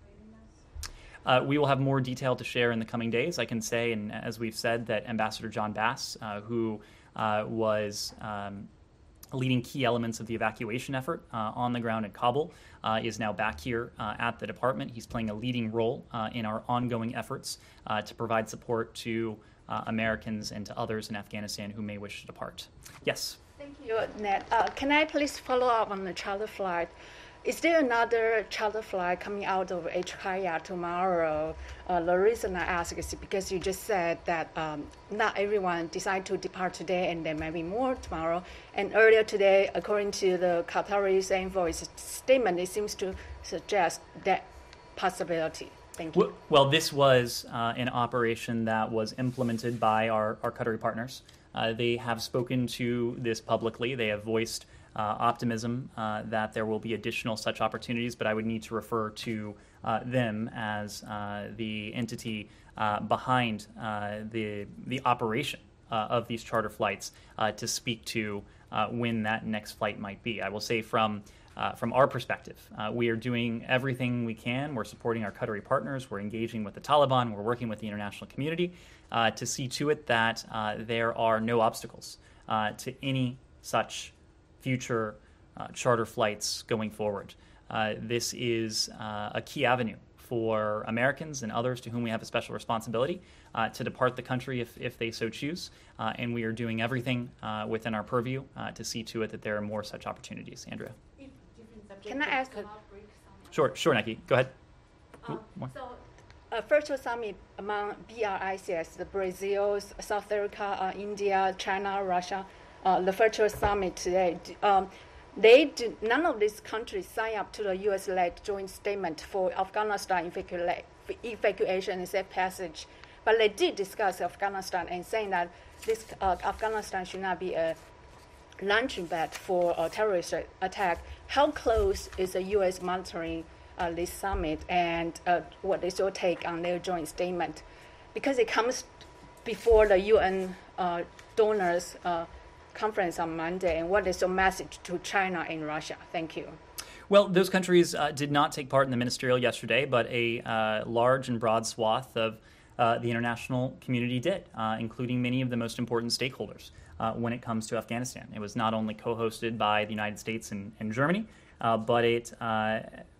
Uh, we will have more detail to share in the coming days. I can say, and as we've said, that Ambassador John Bass, uh, who uh, was um, leading key elements of the evacuation effort uh, on the ground in Kabul, uh, is now back here uh, at the department. He's playing a leading role uh, in our ongoing efforts uh, to provide support to uh, Americans and to others in Afghanistan who may wish to depart. Yes? Thank you, Ned. Uh, can I please follow up on the charter flight? Is there another charter flight coming out of HKaya tomorrow? Uh, the reason I ask is because you just said that um, not everyone decide to depart today, and there may be more tomorrow. And earlier today, according to the Qatari envoy's statement, it seems to suggest that possibility. Thank you. Well, well this was uh, an operation that was implemented by our, our Qatari partners. Uh, they have spoken to this publicly. They have voiced uh, optimism uh, that there will be additional such opportunities, but I would need to refer to uh, them as uh, the entity uh, behind uh, the the operation uh, of these charter flights uh, to speak to uh, when that next flight might be. I will say from uh, from our perspective, uh, we are doing everything we can. We're supporting our Qatari partners. We're engaging with the Taliban. We're working with the international community Uh, to see to it that uh, there are no obstacles uh, to any such future uh, charter flights going forward. Uh, this is uh, a key avenue for Americans and others to whom we have a special responsibility uh, to depart the country if, if they so choose, uh, and we are doing everything uh, within our purview uh, to see to it that there are more such opportunities. Andrea? Can I ask a... Sure, sure, Nikki. Go ahead. Um, so, a virtual summit among B R I C S, the Brazil, South Africa, uh, India, China, Russia, uh, the virtual summit today. Um, they did, none of these countries sign up to the U S-led joint statement for Afghanistan evacua- evacuation and safe passage, but they did discuss Afghanistan and saying that this uh, Afghanistan should not be a launching pad for a terrorist attack. How close is the U S monitoring Uh, this summit, and uh, what is your take on their joint statement? Because it comes before the U N uh, donors uh, conference on Monday, and what is your message to China and Russia? Thank you. Well, those countries uh, did not take part in the ministerial yesterday, but a uh, large and broad swath of uh, the international community did, uh, including many of the most important stakeholders uh, when it comes to Afghanistan. It was not only co-hosted by the United States and, and Germany, uh, but it uh,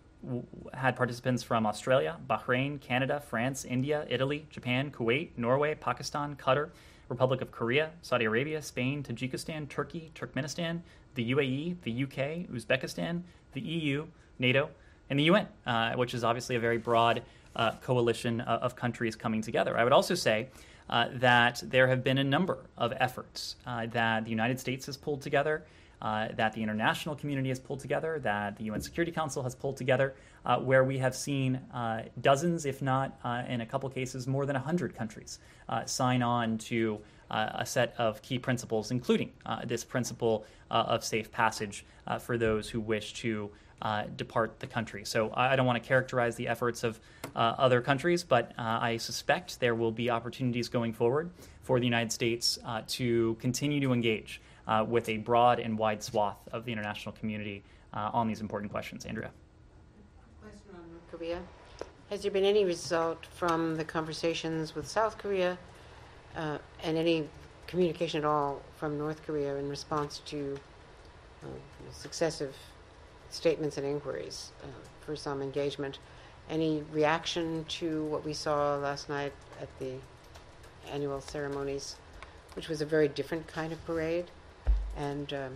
had participants from Australia, Bahrain, Canada, France, India, Italy, Japan, Kuwait, Norway, Pakistan, Qatar, Republic of Korea, Saudi Arabia, Spain, Tajikistan, Turkey, Turkmenistan, the U A E, the U K, Uzbekistan, the E U, NATO, and the U N, uh, which is obviously a very broad uh, coalition of, of countries coming together. I would also say uh, that there have been a number of efforts uh, that the United States has pulled together, Uh, that the international community has pulled together, that the U N Security Council has pulled together, uh, where we have seen uh, dozens, if not uh, in a couple cases, more than one hundred countries uh, sign on to uh, a set of key principles, including uh, this principle uh, of safe passage uh, for those who wish to uh, depart the country. So I don't want to characterize the efforts of uh, other countries, but uh, I suspect there will be opportunities going forward for the United States uh, to continue to engage Uh, with a broad and wide swath of the international community uh, on these important questions. Andrea? Question on North Korea. Has there been any result from the conversations with South Korea uh, and any communication at all from North Korea in response to uh, successive statements and inquiries uh, for some engagement? Any reaction to what we saw last night at the annual ceremonies, which was a very different kind of parade? And, um,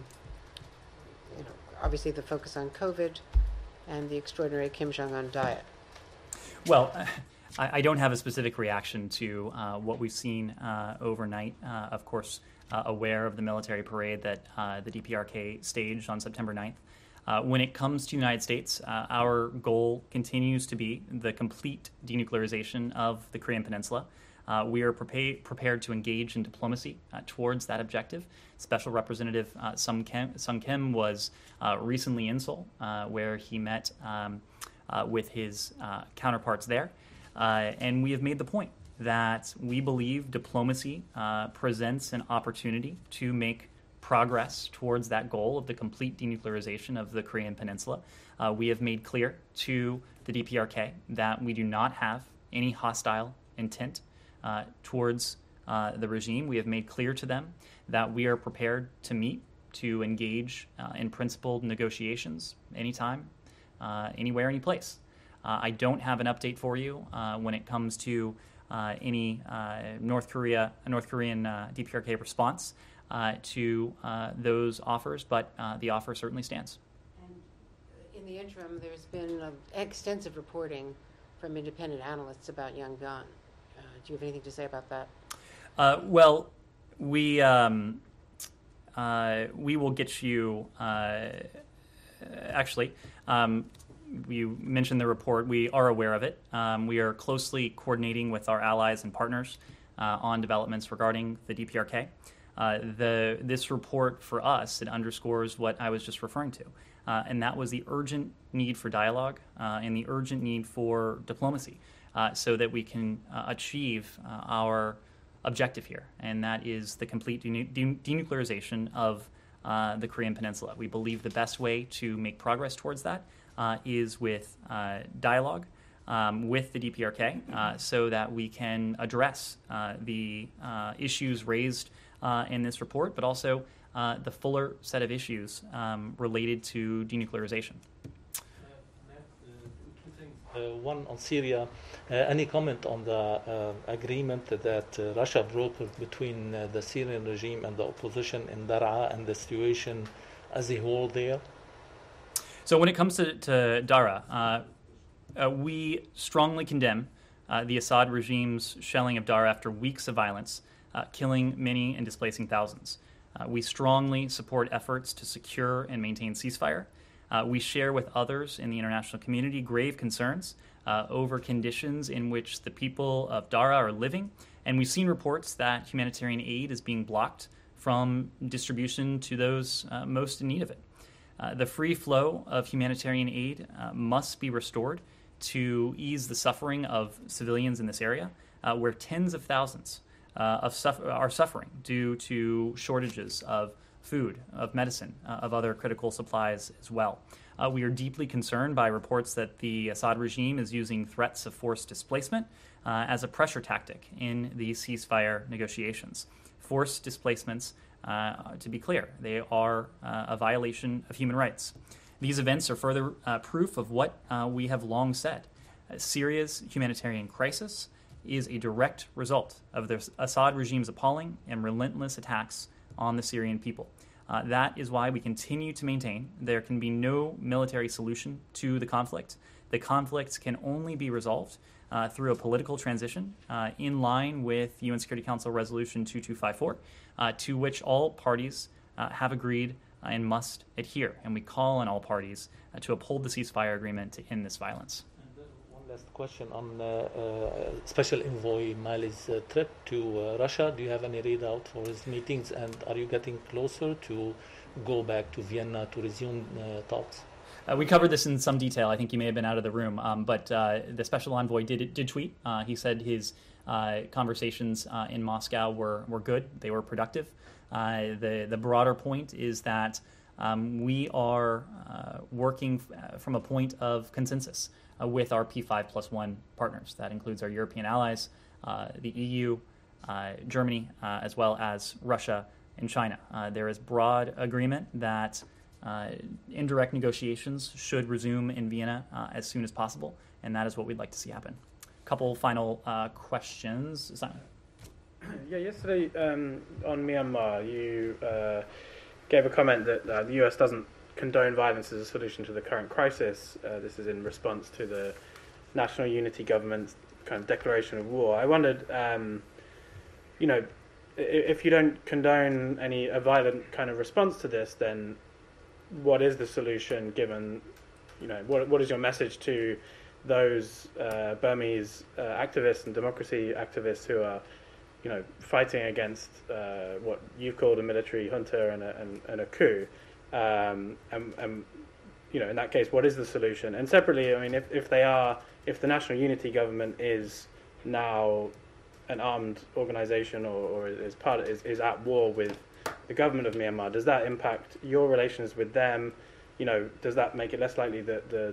you know, obviously the focus on COVID and the extraordinary Kim Jong-un diet. Well, I, I don't have a specific reaction to uh, what we've seen uh, overnight. Uh, of course, uh, aware of the military parade that uh, the D P R K staged on September ninth. Uh, when it comes to the United States, uh, our goal continues to be the complete denuclearization of the Korean Peninsula. Uh, we are prepa- prepared to engage in diplomacy uh, towards that objective. Special Representative uh, Sung Kim, Sung Kim was uh, recently in Seoul, uh, where he met um, uh, with his uh, counterparts there. Uh, and we have made the point that we believe diplomacy uh, presents an opportunity to make progress towards that goal of the complete denuclearization of the Korean Peninsula. Uh, we have made clear to the D P R K that we do not have any hostile intent uh, towards uh, the regime. We have made clear to them that we are prepared to meet, to engage uh, in principled negotiations anytime, uh, anywhere, any place. Uh, I don't have an update for you uh, when it comes to uh, any uh, North Korea, North Korean uh, D P R K response uh, to uh, those offers, but uh, the offer certainly stands. And in the interim, there's been uh, extensive reporting from independent analysts about Yangon. Uh, do you have anything to say about that? Uh, well, we um, uh, we will get you. Uh, actually, um, you mentioned the report. We are aware of it. Um, we are closely coordinating with our allies and partners uh, on developments regarding the D P R K. Uh, the this report for us, it underscores what I was just referring to, uh, and that was the urgent need for dialogue uh, and the urgent need for diplomacy, uh, so that we can uh, achieve uh, our objective here, and that is the complete denu- de- denuclearization of uh, the Korean Peninsula. We believe the best way to make progress towards that uh, is with uh, dialogue um, with the D P R K, uh, so that we can address uh, the uh, issues raised uh, in this report, but also uh, the fuller set of issues um, related to denuclearization. Uh, one on Syria. Uh, any comment on the uh, agreement that uh, Russia brokered between uh, the Syrian regime and the opposition in Daraa and the situation as a whole there? So when it comes to, to Daraa, uh, uh, we strongly condemn uh, the Assad regime's shelling of Daraa after weeks of violence, uh, killing many and displacing thousands. Uh, we strongly support efforts to secure and maintain ceasefire. Uh, we share with others in the international community grave concerns uh, over conditions in which the people of Daraa are living, and we've seen reports that humanitarian aid is being blocked from distribution to those uh, most in need of it. Uh, the free flow of humanitarian aid uh, must be restored to ease the suffering of civilians in this area, uh, where tens of thousands uh, of suffer- are suffering due to shortages of food, of medicine, uh, of other critical supplies as well. Uh, we are deeply concerned by reports that the Assad regime is using threats of forced displacement uh, as a pressure tactic in the ceasefire negotiations. Forced displacements, uh, to be clear, they are uh, a violation of human rights. These events are further uh, proof of what uh, we have long said. Uh, Syria's humanitarian crisis is a direct result of the Assad regime's appalling and relentless attacks on the Syrian people. Uh, that is why we continue to maintain there can be no military solution to the conflict. The conflict can only be resolved uh, through a political transition uh, in line with U N Security Council Resolution two two five four, uh, to which all parties uh, have agreed uh, and must adhere. And we call on all parties uh, to uphold the ceasefire agreement to end this violence. Last question on uh, uh, Special Envoy Mali's uh, trip to uh, Russia. Do you have any readout for his meetings, and are you getting closer to go back to Vienna to resume uh, talks? Uh, we covered this in some detail. I think you may have been out of the room, um, but uh, the Special Envoy did did tweet. Uh, he said his uh, conversations uh, in Moscow were, were good. They were productive. Uh, the, the broader point is that um, we are uh, working f- from a point of consensus Uh, with our P five plus one partners. That includes our European allies, uh, the E U, uh, Germany, uh, as well as Russia and China. Uh, there is broad agreement that uh, indirect negotiations should resume in Vienna uh, as soon as possible, and that is what we'd like to see happen. A couple final uh, questions. Simon. Yeah, yesterday um, on Myanmar, you uh, gave a comment that uh, the U S doesn't condone violence as a solution to the current crisis. Uh, this is in response to the National Unity Government's kind of declaration of war. I wondered, um, you know, if you don't condone any a violent kind of response to this, then what is the solution? Given, you know, what what is your message to those uh, Burmese uh, activists and democracy activists who are, you know, fighting against uh, what you've called a military junta and a, and, and a coup? Um, and, and you know, in that case, what is the solution? And separately, I mean, if, if they are, if the National Unity Government is now an armed organization or, or is part of, is, is at war with the government of Myanmar, does that impact your relations with them? You know, does that make it less likely that the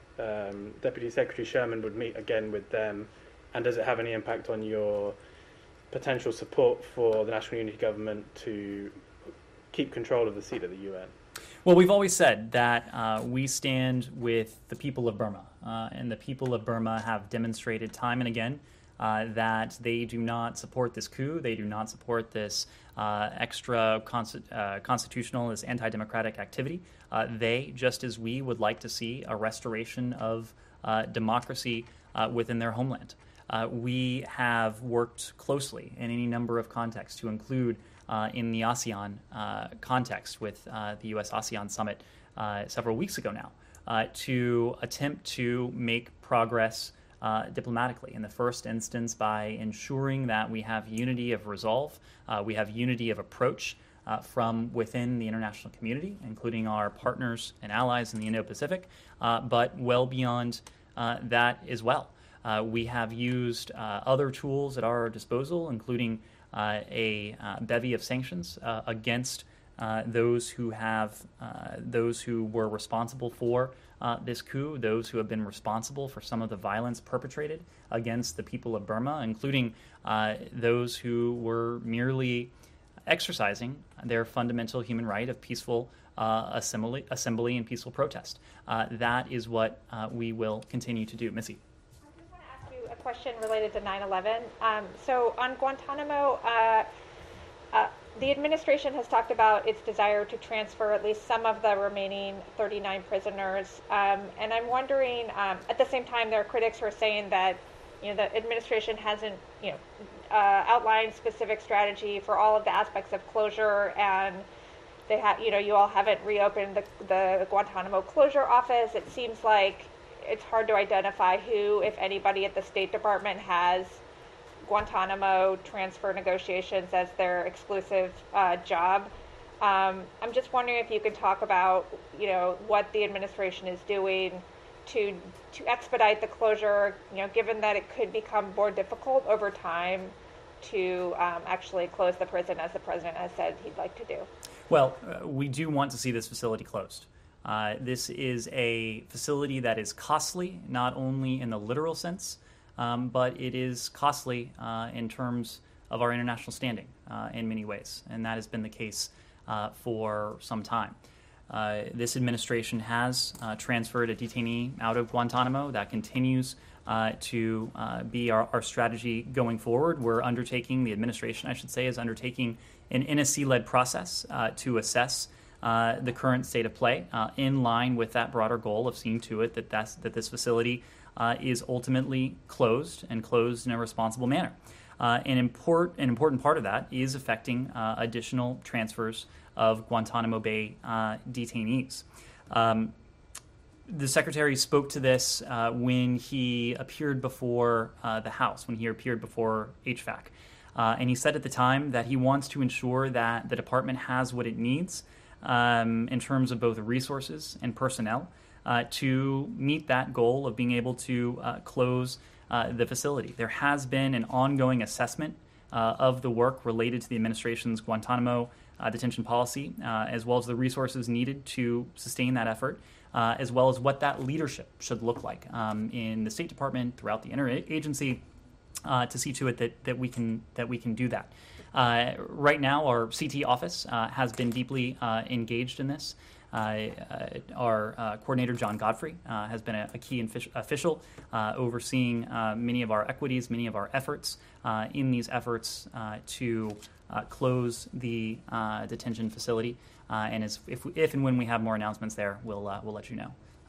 um, Deputy Secretary Sherman would meet again with them? And does it have any impact on your potential support for the National Unity Government to keep control of the seat of the U N? Well, we've always said that uh, we stand with the people of Burma, uh, and the people of Burma have demonstrated time and again uh, that they do not support this coup, they do not support this uh, extra consti- uh, constitutional, this anti-democratic activity. Uh, they, just as we, would like to see a restoration of uh, democracy uh, within their homeland. Uh, we have worked closely in any number of contexts, to include Uh, in the ASEAN uh, context with uh, the U S ASEAN summit uh, several weeks ago now, uh, to attempt to make progress uh, diplomatically. In the first instance, by ensuring that we have unity of resolve, uh, we have unity of approach uh, from within the international community, including our partners and allies in the Indo-Pacific, uh, but well beyond uh, that as well. Uh, we have used uh, other tools at our disposal, including Uh, a uh, bevy of sanctions uh, against uh, those who have uh, those who were responsible for uh, this coup, those who have been responsible for some of the violence perpetrated against the people of Burma, including uh, those who were merely exercising their fundamental human right of peaceful uh, assembly, assembly and peaceful protest. Uh, that is what uh, we will continue to do. Missy. Question related to nine eleven. Um, so on Guantanamo, uh, uh, the administration has talked about its desire to transfer at least some of the remaining thirty-nine prisoners. Um, and I'm wondering, um, at the same time, there are critics who are saying that, you know, the administration hasn't, you know, uh, outlined specific strategy for all of the aspects of closure, and they have, you know, you all haven't reopened the, the Guantanamo closure office. It seems like it's hard to identify who, if anybody, at the State Department has Guantanamo transfer negotiations as their exclusive uh, job. Um, I'm just wondering if you could talk about, you know, what the administration is doing to to expedite the closure, you know, given that it could become more difficult over time to um, actually close the prison, as the president has said he'd like to do. Well, uh, we do want to see this facility closed. Uh, this is a facility that is costly, not only in the literal sense, um, but it is costly uh, in terms of our international standing uh, in many ways, and that has been the case uh, for some time. Uh, this administration has uh, transferred a detainee out of Guantanamo. That continues uh, to uh, be our, our strategy going forward. We're undertaking, the administration, I should say, is undertaking an N S C-led process uh, to assess Uh, the current state of play, uh, in line with that broader goal of seeing to it that that's, that this facility uh, is ultimately closed and closed in a responsible manner. Uh, an, import, an important part of that is affecting uh, additional transfers of Guantanamo Bay uh, detainees. Um, the Secretary spoke to this uh, when he appeared before uh, the House, when he appeared before H V A C. Uh, and he said at the time that he wants to ensure that the department has what it needs Um, in terms of both resources and personnel uh, to meet that goal of being able to uh, close uh, the facility. There has been an ongoing assessment uh, of the work related to the administration's Guantanamo uh, detention policy, uh, as well as the resources needed to sustain that effort, uh, as well as what that leadership should look like um, in the State Department, throughout the interagency, uh, to see to it that, that we can that we can do that. Uh, right now, our C T office uh, has been deeply uh, engaged in this. Uh, uh, our uh, coordinator, John Godfrey, uh, has been a, a key infi- official uh, overseeing uh, many of our equities, many of our efforts uh, in these efforts uh, to uh, close the uh, detention facility. Uh, and as, if, if and when we have more announcements there, we'll uh, we'll let you know.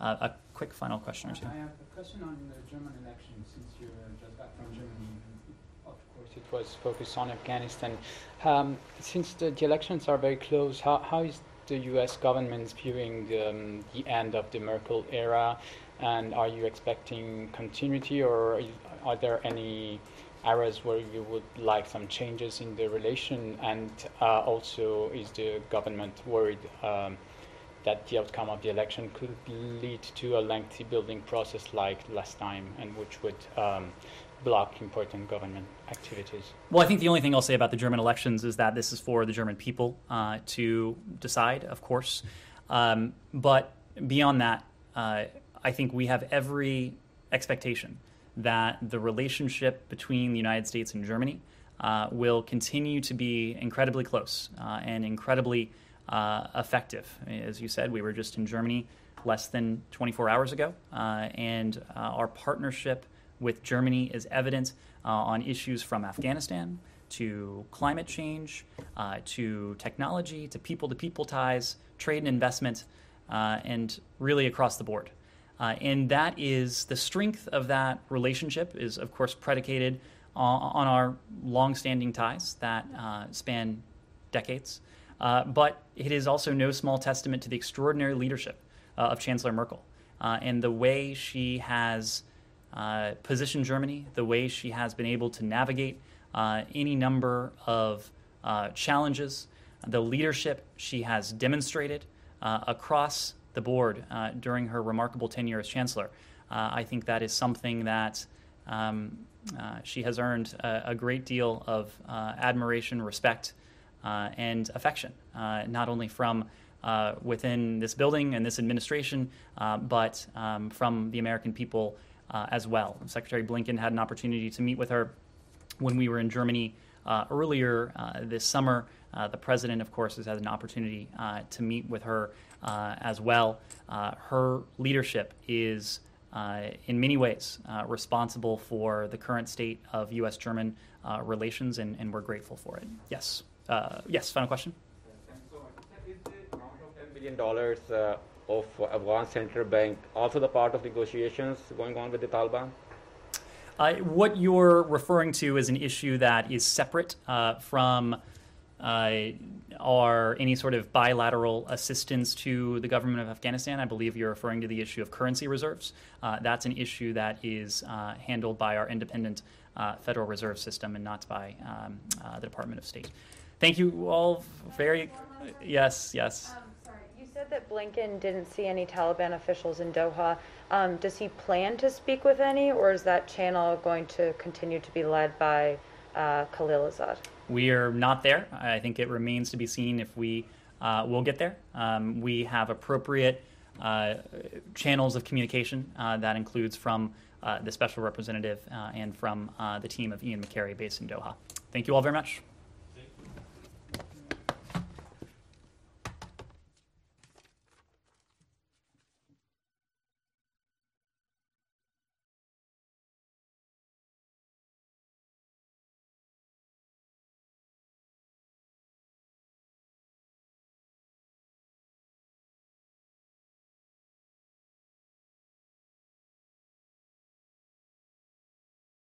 Uh, a quick final question or two. I have a question on the German election, since you're just back from Germany. Of course, it was focused on Afghanistan. Um, since the, the elections are very close, how, how is the U S government viewing the, um, the end of the Merkel era? And are you expecting continuity, or are, you, are there any areas where you would like some changes in the relation? And uh, also, is the government worried um, that the outcome of the election could lead to a lengthy building process like last time, and which would um, block important government activities? Well, I think the only thing I'll say about the German elections is that this is for the German people uh, to decide, of course. Um, but beyond that, uh, I think we have every expectation that the relationship between the United States and Germany uh, will continue to be incredibly close uh, and incredibly uh, effective. As you said, we were just in Germany less than twenty-four hours ago, uh, and uh, our partnership with Germany is evident uh, on issues from Afghanistan to climate change, uh, to technology, to people-to-people ties, trade and investment, uh, and really across the board. Uh, and that is, the strength of that relationship is, of course, predicated on, on our long-standing ties that uh, span decades. Uh, but it is also no small testament to the extraordinary leadership uh, of Chancellor Merkel uh, and the way she has uh, positioned Germany, the way she has been able to navigate uh, any number of uh, challenges, the leadership she has demonstrated uh, across the board uh, during her remarkable tenure as Chancellor. Uh, I think that is something that um, uh, she has earned a, a great deal of uh, admiration, respect, uh, and affection, uh, not only from uh, within this building and this administration, uh, but um, from the American people uh, as well. Secretary Blinken had an opportunity to meet with her when we were in Germany uh, earlier uh, this summer. Uh, the president, of course, has had an opportunity uh, to meet with her uh, as well. Uh, her leadership is, uh, in many ways, uh, responsible for the current state of U S German uh, relations, and, and we're grateful for it. Yes. Uh, yes, final question? Is the amount of ten billion dollars uh, of Afghan Central Bank also the part of negotiations going on with the Taliban? Uh, what you're referring to is an issue that is separate uh, from uh, our any sort of bilateral assistance to the government of Afghanistan. I believe you're referring to the issue of currency reserves. Uh, that's an issue that is uh, handled by our independent uh, Federal Reserve System and not by um, uh, the Department of State. Thank you all very, yes, yes. Um, sorry, you said that Blinken didn't see any Taliban officials in Doha. Um, does he plan to speak with any, or is that channel going to continue to be led by uh, Khalil Azad? We are not there. I think it remains to be seen if we uh, will get there. Um, we have appropriate uh, channels of communication uh, that includes from uh, the special representative uh, and from uh, the team of Ian McCary based in Doha. Thank you all very much.